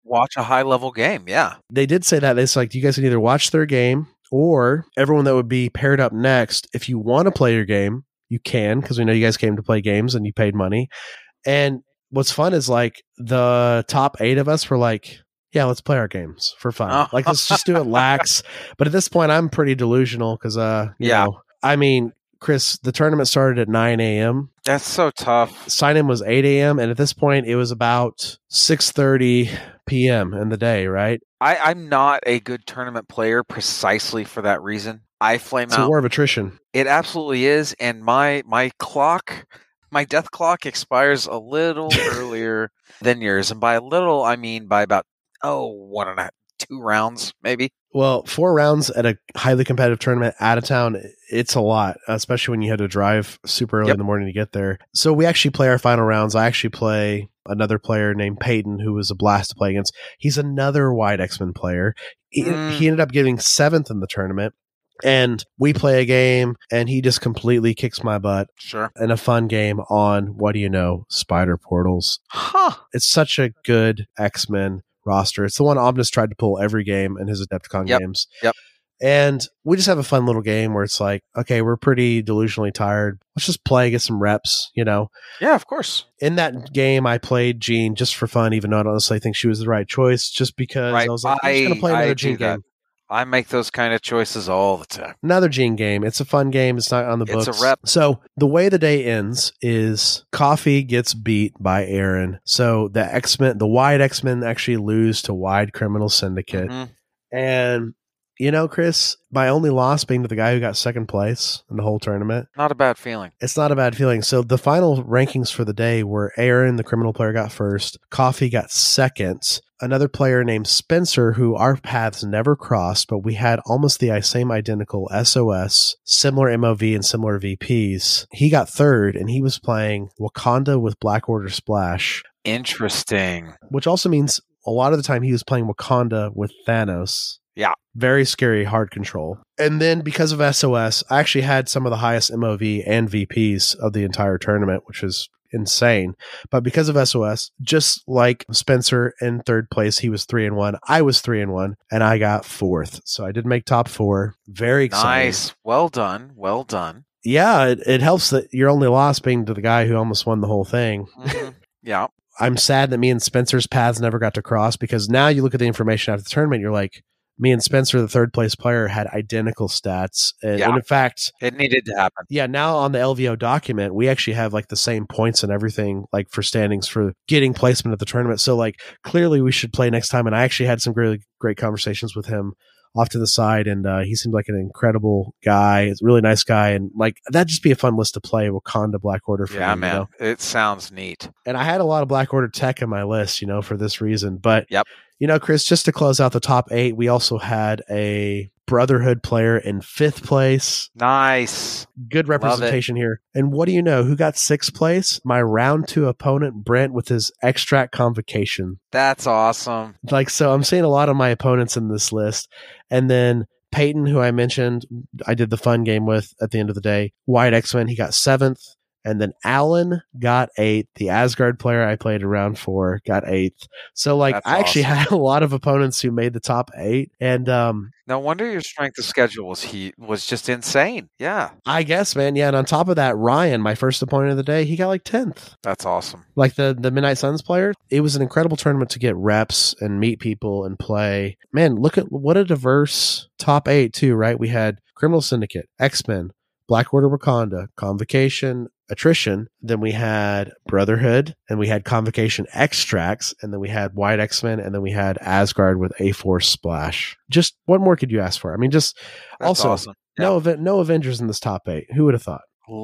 watch a high level game. Yeah. They did say that. It's like, you guys can either watch their game, or everyone that would be paired up next, if you want to play your game, you can, because we know you guys came to play games and you paid money. And what's fun is like the top eight of us were like, yeah, let's play our games for fun. Oh. Like, let's just do it lax. But at this point, I'm pretty delusional because, uh, you Yeah. know, I mean, Chris, the tournament started at nine a.m. That's so tough. Sign-in was eight a.m. And at this point, it was about six thirty p.m. in the day, right? I, I'm not a good tournament player precisely for that reason. I flame It's out. a war of attrition. It absolutely is. And my my clock, my death clock expires a little earlier than yours. And by a little, I mean by about, oh, one and a half, two rounds, maybe. Well, four rounds at a highly competitive tournament out of town, it's a lot, especially when you had to drive super early Yep. in the morning to get there. So we actually play our final rounds. I actually play another player named Peyton, who was a blast to play against. He's another Wide X-Men player. He, Mm. he ended up getting seventh in the tournament. And we play a game, and he just completely kicks my butt Sure. in a fun game on, what do you know, Spider Portals. Huh. It's such a good X-Men roster. It's the one Omnis tried to pull every game in his Adepticon Yep. games. Yep. And we just have a fun little game where it's like, okay, we're pretty delusionally tired. Let's just play, get some reps, you know. Yeah, of course. In that game, I played Jean just for fun, even though I don't necessarily think she was the right choice, just because Right. I was like, I'm just going to play I- another I Jean do that. game. I make those kind of choices all the time. Another Jean game. It's a fun game. It's not on the It's books. a rep. So the way the day ends is Coffee gets beat by Aaron. So the X-Men, the Wide X-Men actually lose to Wide Criminal Syndicate. Mhm. And, you know, Chris, my only loss being to the guy who got second place in the whole tournament, Not a bad feeling. it's not a bad feeling. So the final rankings for the day were Aaron, the criminal player, got first. Coffee got second. Another player named Spencer, who our paths never crossed, but we had almost the same identical S O S, similar M O V and similar V Ps. He got third, and he was playing Wakanda with Black Order Splash, Interesting. which also means a lot of the time he was playing Wakanda with Thanos. Yeah. Very scary, hard control. And then because of S O S, I actually had some of the highest M O V and V Ps of the entire tournament, which is insane. But because of S O S, just like Spencer in third place, he was three and one. I was three and one, and I got fourth. So I did make top four. Very exciting. Nice. Well done. Well done. Yeah, it, it helps that your only loss being to the guy who almost won the whole thing. Mhm. Yeah. I'm sad that me and Spencer's paths never got to cross, because now you look at the information after the tournament, you're like, me and Spencer, the third place player, had identical stats. And, Yeah. and in fact, It needed to happen. yeah, now on the L V O document, we actually have like the same points and everything, like for standings for getting placement at the tournament. So like clearly we should play next time. And I actually had some really great conversations with him off to the side, and uh, he seemed like an incredible guy. He's a really nice guy, and like that'd just be a fun list to play. Wakanda Black Order for Yeah, me, man. you know? It sounds neat. And I had a lot of Black Order tech in my list, you know, for this reason. But Yep. you know, Chris, just to close out the top eight, we also had a Brotherhood player in fifth place. Nice. Good representation here. And what do you know? Who got sixth place? My round two opponent, Brent, with his extract convocation. That's awesome. Like, so I'm seeing a lot of my opponents in this list. And then Peyton, who I mentioned, I did the fun game with at the end of the day. White X-Men, he got seventh. And then Alan got eighth. The Asgard player I played in round four got eighth. So, like, That's I actually awesome. had a lot of opponents who made the top eight. And um, No wonder your strength of schedule was he was just insane. Yeah. I guess, man, yeah. And on top of that, Ryan, my first opponent of the day, he got like tenth. That's awesome. Like the, the Midnight Suns player. It was an incredible tournament to get reps and meet people and play. Man, look at what a diverse top eight, too, right? We had Criminal Syndicate, X-Men, Black Order Wakanda, Convocation, Attrition. Then we had Brotherhood, and we had Convocation Extracts, and then we had White X-Men, and then we had Asgard with A-Force Splash. Just what more could you ask for? I mean, just That's also awesome. no event, no Avengers in this top eight. Who would have thought?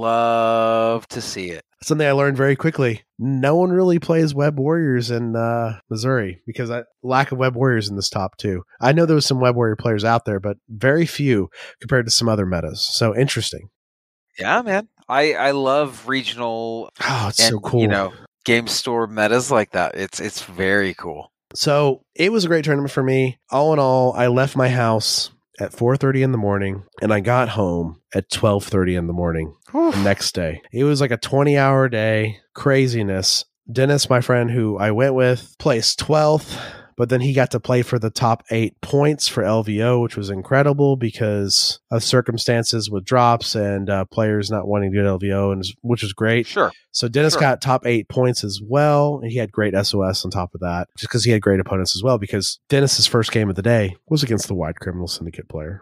Love to see it. Something I learned very quickly. No one really plays Web Warriors in uh, Missouri because I lack of Web Warriors in this top two. I know there was some Web Warrior players out there, but very few compared to some other metas. So interesting. Yeah, man. I, I love regional Oh, it's and, so cool. you know, game store metas like that. It's it's very cool. So it was a great tournament for me. All in all, I left my house at four thirty in the morning, and I got home at twelve thirty in the morning the next day. It was like a twenty hour day, craziness. Dennis, my friend who I went with, placed twelfth. But then he got to play for the top eight points for L V O, which was incredible because of circumstances with drops and uh, players not wanting to get L V O, and which is great. Sure. So Dennis Sure. got top eight points as well, and he had great S O S on top of that, just because he had great opponents as well. Because Dennis's first game of the day was against the Wide Criminal Syndicate player.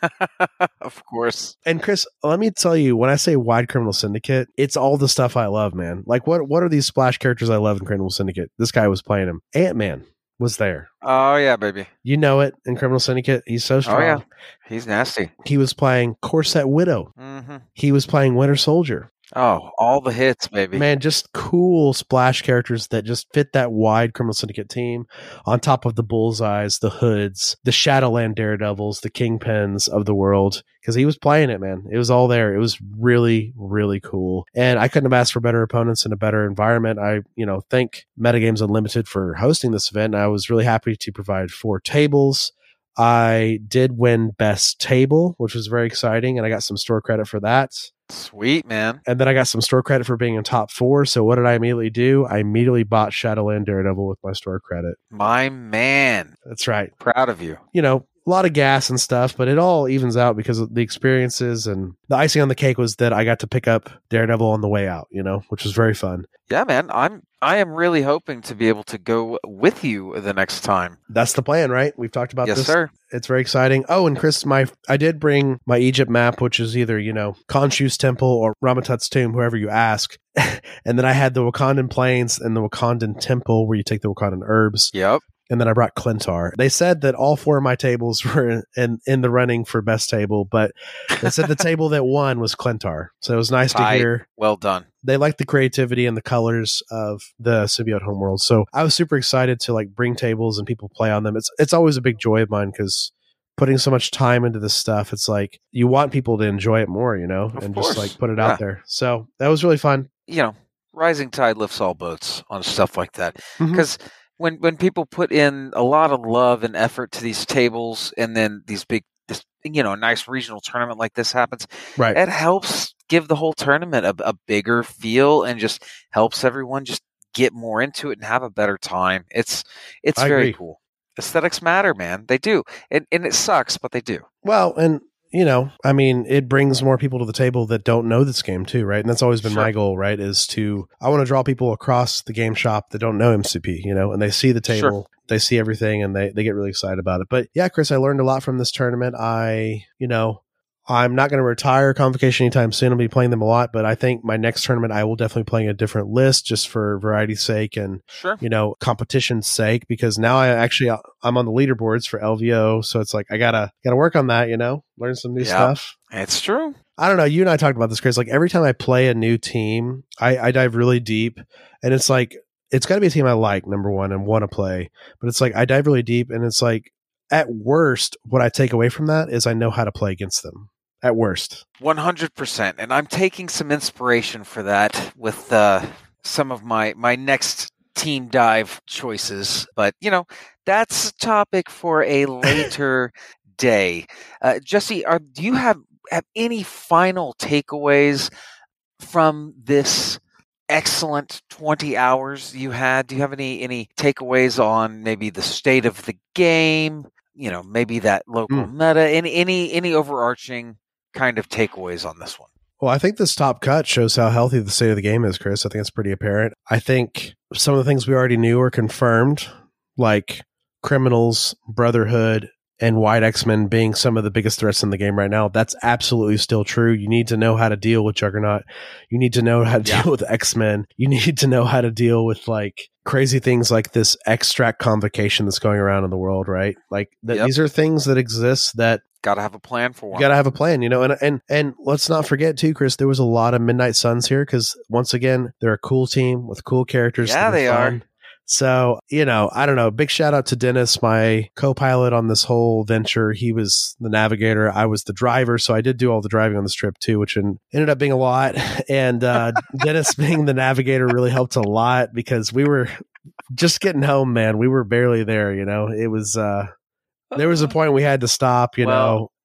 Of course. And Chris, let me tell you, when I say Wide Criminal Syndicate, it's all the stuff I love, man. Like what what are these splash characters I love in Criminal Syndicate? This guy was playing him. Ant-Man was there. Oh yeah, baby. You know it in Criminal Syndicate. He's so strong. Oh yeah, he's nasty. He was playing Corset Widow. Mm-hmm. He was playing Winter Soldier. Oh, all the hits, baby. Man, just cool splash characters that just fit that wide Criminal Syndicate team on top of the Bullseyes, the Hoods, the Shadowland Daredevils, the Kingpins of the world. Because he was playing it, man. It was all there. It was really, really cool. And I couldn't have asked for better opponents and a better environment. I, you know, thank Metagames Unlimited for hosting this event. And I was really happy to provide four tables. I did win Best Table, which was very exciting. And I got some store credit for that. Sweet, man. And then I got some store credit for being in top four. So what did I immediately do? I immediately bought Shadowland Daredevil with my store credit. My man. That's right. Proud of you. You know, a lot of gas and stuff, but it all evens out because of the experiences. And the icing on the cake was that I got to pick up Daredevil on the way out, you know, which was very fun. Yeah, man. I'm I am really hoping to be able to go with you the next time. That's the plan, right? We've talked about yes, this. Yes, sir. It's very exciting. Oh, and Chris, my I did bring my Egypt map, which is either, you know, Khonshu's temple or Ramatut's tomb, whoever you ask. And then I had the Wakandan plains and the Wakandan temple where you take the Wakandan herbs. Yep. And then I brought Clintar. They said that all four of my tables were in, in the running for best table, but they said the table that won was Clintar. So it was nice to Tight. hear. Well done. They liked the creativity and the colors of the Symbiote homeworld. So I was super excited to like bring tables and people play on them. It's it's always a big joy of mine because putting so much time into this stuff, it's like you want people to enjoy it more, you know, Of and course. just like put it Yeah. out there. So that was really fun. You know, rising tide lifts all boats on stuff like that. Mhm. Because when when people put in a lot of love and effort to these tables, and then these big, this you know, a nice regional tournament like this happens, Right. it helps give the whole tournament a, a bigger feel and just helps everyone just get more into it and have a better time. It's it's I very agree. cool. Aesthetics matter, man. They do, and and it sucks, but they do. Well, and you know, I mean, it brings more people to the table that don't know this game too, right? And that's always been Sure. my goal, right? Is to, I want to draw people across the game shop that don't know M C P, you know, and they see the table, Sure. they see everything, and they, they get really excited about it. But yeah, Chris, I learned a lot from this tournament. I, you know, I'm not going to retire Convocation anytime soon. I'll be playing them a lot, but I think my next tournament, I will definitely play a different list just for variety's sake and, Sure. you know, competition's sake, because now I actually, I'm on the leaderboards for L V O. So it's like, I gotta, gotta work on that, you know, learn some new Yeah. stuff. It's true. I don't know. You and I talked about this, Chris. Like every time I play a new team, I, I dive really deep, and it's like, it's gotta be a team I like, number one, and want to play, but it's like, I dive really deep, and it's like, at worst, what I take away from that is I know how to play against them. At worst. one hundred percent. And I'm taking some inspiration for that with uh, some of my, my next team dive choices. But, you know, that's a topic for a later day. Uh, Jesse, are, do you have, have any final takeaways from this excellent twenty hours you had? Do you have any, any takeaways on maybe the state of the game? You know, maybe that local Mm. meta, any, any, any overarching kind of takeaways on this one? Well, I think this top cut shows how healthy the state of the game is, Chris. I think it's pretty apparent. I think some of the things we already knew are confirmed, like Criminals, Brotherhood, and White X-Men being some of the biggest threats in the game right now. That's absolutely still true. You need to know how to deal with Juggernaut. You need to know how to Yeah. deal with X-Men. You need to know how to deal with like crazy things like this extract convocation that's going around in the world, right? Like th- Yep. these are things that exist that Got to have a plan for you one. got to have a plan, you know, and and and let's not forget too, Chris. There was a lot of Midnight Suns here because once again, they're a cool team with cool characters. Yeah, that they fun. are. So you know, I don't know. Big shout out to Dennis, my co-pilot on this whole venture. He was the navigator. I was the driver, so I did do all the driving on this trip too, which en- ended up being a lot. And uh, Dennis being the navigator really helped a lot because we were just getting home, man. We were barely there. You know, it was. Uh, There was a point we had to stop, you Well, know.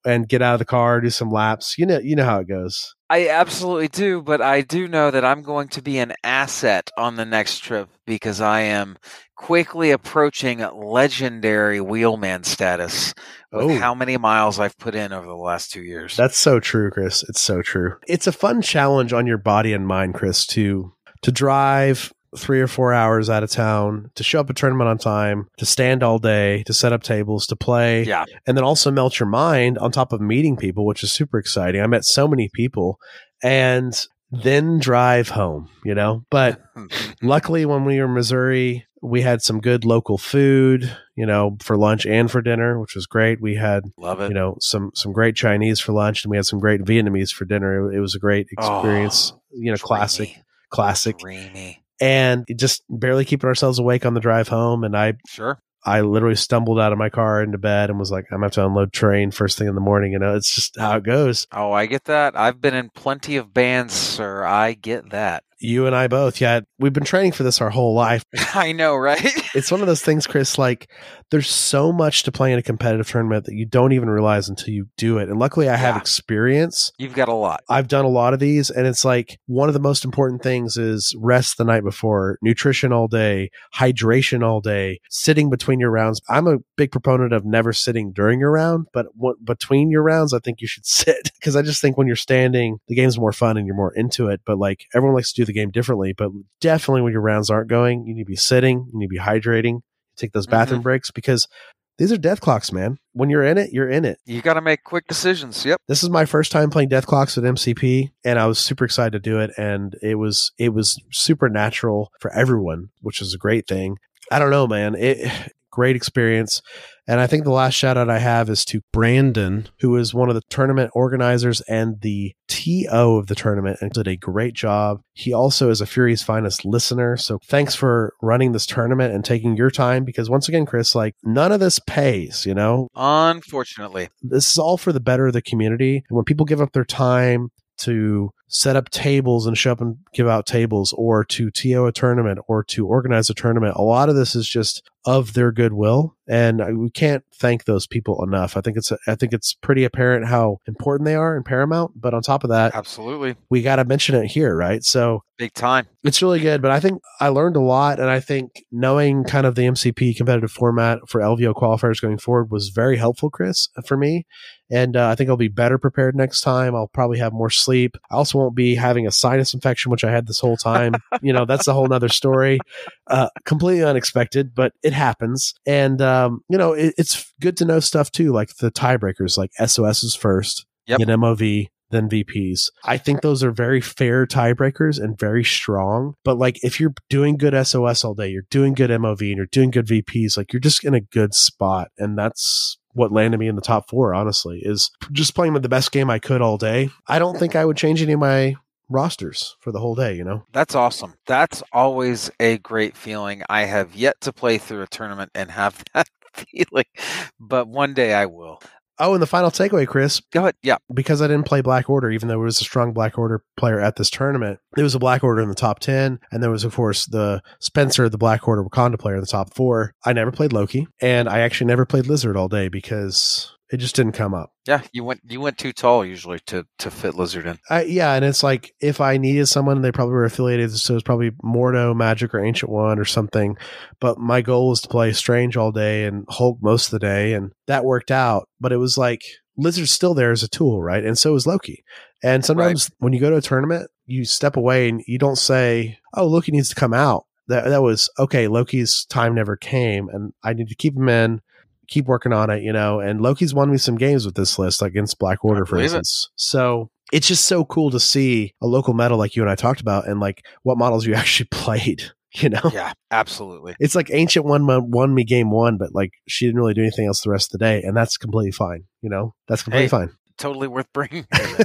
and get out of the car, do some laps. You know, you know how it goes. I absolutely do, but I do know that I'm going to be an asset on the next trip because I am quickly approaching legendary wheelman status with Oh. how many miles I've put in over the last two years. That's so true, Chris. It's so true. It's a fun challenge on your body and mind, Chris, to to drive three or four hours out of town, to show up at a tournament on time, to stand all day, to set up tables, to play, Yeah. and then also melt your mind on top of meeting people, which is super exciting. I met so many people, and then drive home, you know? But luckily, when we were in Missouri, we had some good local food, you know, for lunch and for dinner, which was great. We had, Love it. you know, some some great Chinese for lunch, and we had some great Vietnamese for dinner. It, it was a great experience, Oh, you know, classic, dreamy. classic. Dreamy. And just barely keeping ourselves awake on the drive home. And I, Sure. I literally stumbled out of my car into bed and was like, I'm going to have to unload train first thing in the morning. You know, it's just how it goes. Oh, I get that. I've been in plenty of bands, sir. I get that. You and I both. Yeah. We've been training for this our whole life. I know, right? It's one of those things, Chris, like there's so much to play in a competitive tournament that you don't even realize until you do it. And luckily I have Yeah. experience. You've got a lot. I've done a lot of these, and it's like one of the most important things is rest the night before, nutrition all day, hydration all day, sitting between your rounds. I'm a big proponent of never sitting during your round, but what, between your rounds, I think you should sit because I just think when you're standing, the game's more fun and you're more into it. But like everyone likes to do the game differently, but definitely when your rounds aren't going, you need to be sitting, you need to be hydrating, take those bathroom Mhm. breaks because these are death clocks, man. When you're in it, you're in it. You got to make quick decisions. Yep. This is my first time playing Death Clocks at M C P, and I was super excited to do it. And it was it was super natural for everyone, which is a great thing. I don't know, man. It great experience. And I think the last shout out I have is to Brandon, who is one of the tournament organizers and the T O of the tournament and did a great job. He also is a Fury's Finest listener. So thanks for running this tournament and taking your time because once again, Chris, like none of this pays, you know, Unfortunately. this is all for the better of the community. And when people give up their time to set up tables and show up and give out tables or to T O a tournament or to organize a tournament, a lot of this is just of their goodwill. And we can't thank those people enough. I think it's, I think it's pretty apparent how important they are and paramount. But on top of that, Absolutely. we got to mention it here, right? So Big time. it's really good, but I think I learned a lot. And I think knowing kind of the M C P competitive format for L V O qualifiers going forward was very helpful, Chris, for me. And uh, I think I'll be better prepared next time. I'll probably have more sleep. I also won't be having a sinus infection, which I had this whole time. You know, that's a whole nother story. Uh, completely unexpected, but it happens. And, um, you know, it, it's good to know stuff too, like the tiebreakers, like S O Ss first, Yep. then M O V, then V Ps. I think those are very fair tiebreakers and very strong. But like if you're doing good S O S all day, you're doing good M O V and you're doing good V Ps, like you're just in a good spot. And that's what landed me in the top four, honestly, is just playing with the best game I could all day. I don't think I would change any of my rosters for the whole day, you know? That's awesome. That's always a great feeling. I have yet to play through a tournament and have that feeling, but one day I will. Oh, and the final takeaway, Chris, Go ahead. Yeah. because I didn't play Black Order, even though there was a strong Black Order player at this tournament, there was a Black Order in the top ten. And there was, of course, the Spencer, the Black Order Wakanda player in the top four. I never played Loki, and I actually never played Lizard all day because it just didn't come up. Yeah. You went, you went too tall usually to, to fit Lizard in. I, yeah, and it's like if I needed someone, they probably were affiliated, so it's probably Mordo, Magic, or Ancient One or something. But my goal was to play Strange all day and Hulk most of the day, and that worked out. But it was like Lizard's still there as a tool, right? And so is Loki. And sometimes right. when you go to a tournament, you step away and you don't say, "Oh, Loki needs to come out." That that was okay. Loki's time never came, and I need to keep him in. Keep working on it, you know, and Loki's won me some games with this list, like against Black Order, for instance. It. So it's just so cool to see a local medal like you and I talked about and like what models you actually played, you know? Yeah, absolutely. It's like Ancient One won me game one, but like she didn't really do anything else the rest of the day. And that's completely fine. You know, that's completely hey, fine. Totally worth bringing.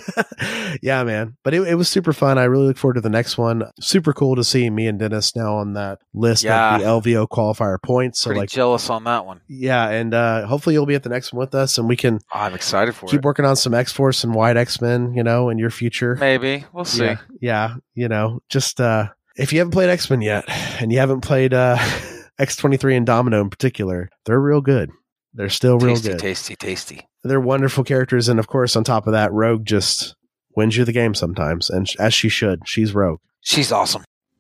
Yeah, man. But it, it was super fun. I really look forward to the next one. Super cool to see me and Dennis now on that list yeah. of the L V O qualifier points. So Pretty like jealous on that one. Yeah, and uh, hopefully you'll be at the next one with us, and we can. Oh, I'm excited for keep it. Keep working on some X Force and White X-Men, you know, in your future. Maybe we'll see. Yeah, yeah you know, just uh, if you haven't played X-Men yet, and you haven't played uh, X twenty-three and Domino in particular, they're real good. They're still real tasty, good. Tasty, tasty, tasty. they're wonderful characters. And of course, on top of that, Rogue just wins you the game sometimes. And as she should. She's Rogue. She's awesome.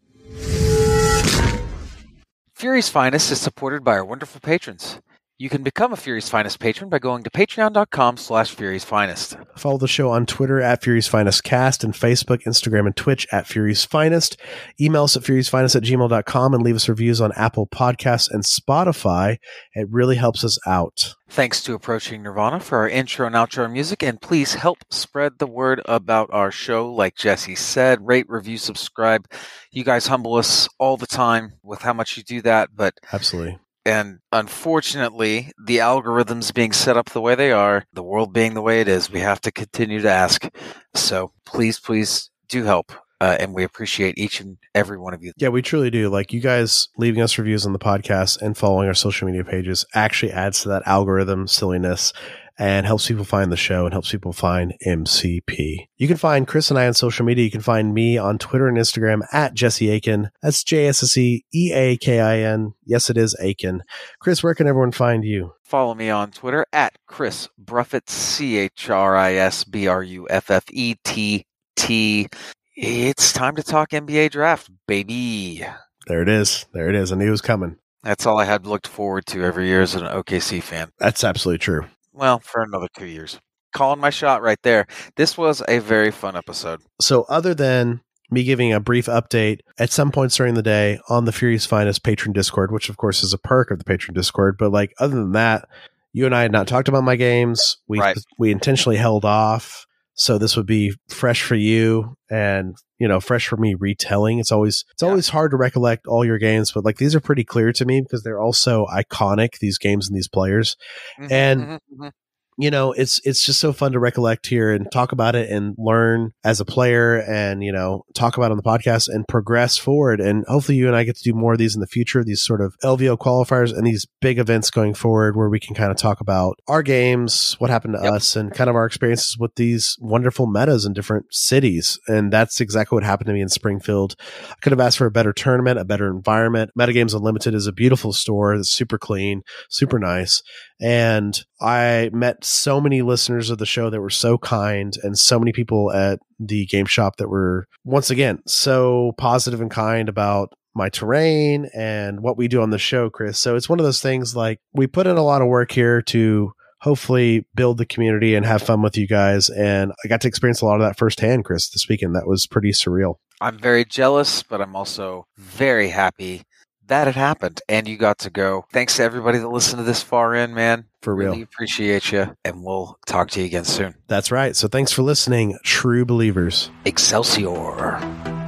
Fury's Finest is supported by our wonderful patrons. You can become a Fury's Finest patron by going to patreon.com slash Fury's Finest. Follow the show on Twitter at Fury's Finest Cast and Facebook, Instagram, and Twitch at Fury's Finest. Email us at furiousfinest at gmail dot com and leave us reviews on Apple Podcasts and Spotify. It really helps us out. Thanks to Approaching Nirvana for our intro and outro music, and please help spread the word about our show. Like Jesse said, rate, review, subscribe. You guys humble us all the time with how much you do that, but absolutely. And unfortunately, the algorithms being set up the way they are, the world being the way it is, we have to continue to ask. So please, please do help. Uh, and we appreciate each and every one of you. Yeah, we truly do. Like, you guys leaving us reviews on the podcast and following our social media pages actually adds to that algorithm silliness and helps people find the show and helps people find M C P. You can find Chris and I on social media. You can find me on Twitter and Instagram at Jesse Aiken. That's J S S E E A K I N. Yes, it is Aiken. Chris, where can everyone find you? Follow me on Twitter at Chris Bruffett, C H R I S B R U F F E T T. It's time to talk N B A draft, baby. There it is. There it is. I knew it was coming. That's all I had looked forward to every year as an O K C fan. That's absolutely true. Well, for another two years. Calling my shot right there. This was a very fun episode. So other than me giving a brief update at some points during the day on the Fury's Finest patron Discord, which of course is a perk of the patron Discord, but like other than that, you and I had not talked about my games. We right. we intentionally held off. So this would be fresh for you and, you know, fresh for me retelling. It's always, it's yeah. always hard to recollect all your games, but like these are pretty clear to me because they're also iconic, these games and these players. Mm-hmm, and, mm-hmm, mm-hmm. you know, it's, it's just so fun to recollect here and talk about it and learn as a player and, you know, talk about it on the podcast and progress forward. And hopefully you and I get to do more of these in the future, these sort of L V O qualifiers and these big events going forward where we can kind of talk about our games, what happened to yep. us and kind of our experiences with these wonderful metas in different cities. And that's exactly what happened to me in Springfield. I could have asked for a better tournament, a better environment. Metagames Unlimited is a beautiful store that's super clean, super nice. And I met so many listeners of the show that were so kind and so many people at the game shop that were, once again, so positive and kind about my terrain and what we do on the show, Chris. So it's one of those things like we put in a lot of work here to hopefully build the community and have fun with you guys. And I got to experience a lot of that firsthand, Chris, this weekend. That was pretty surreal. I'm very jealous, but I'm also very happy that it happened and you got to go. Thanks to everybody that listened to this far in, man. For real. Really appreciate you, and we'll talk to you again soon. That's right. So thanks for listening, true believers. Excelsior.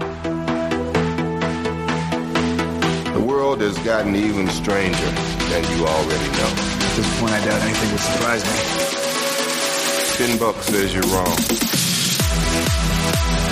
The world has gotten even stranger than you already know. At this point, I doubt anything would surprise me. Ten bucks says you're wrong.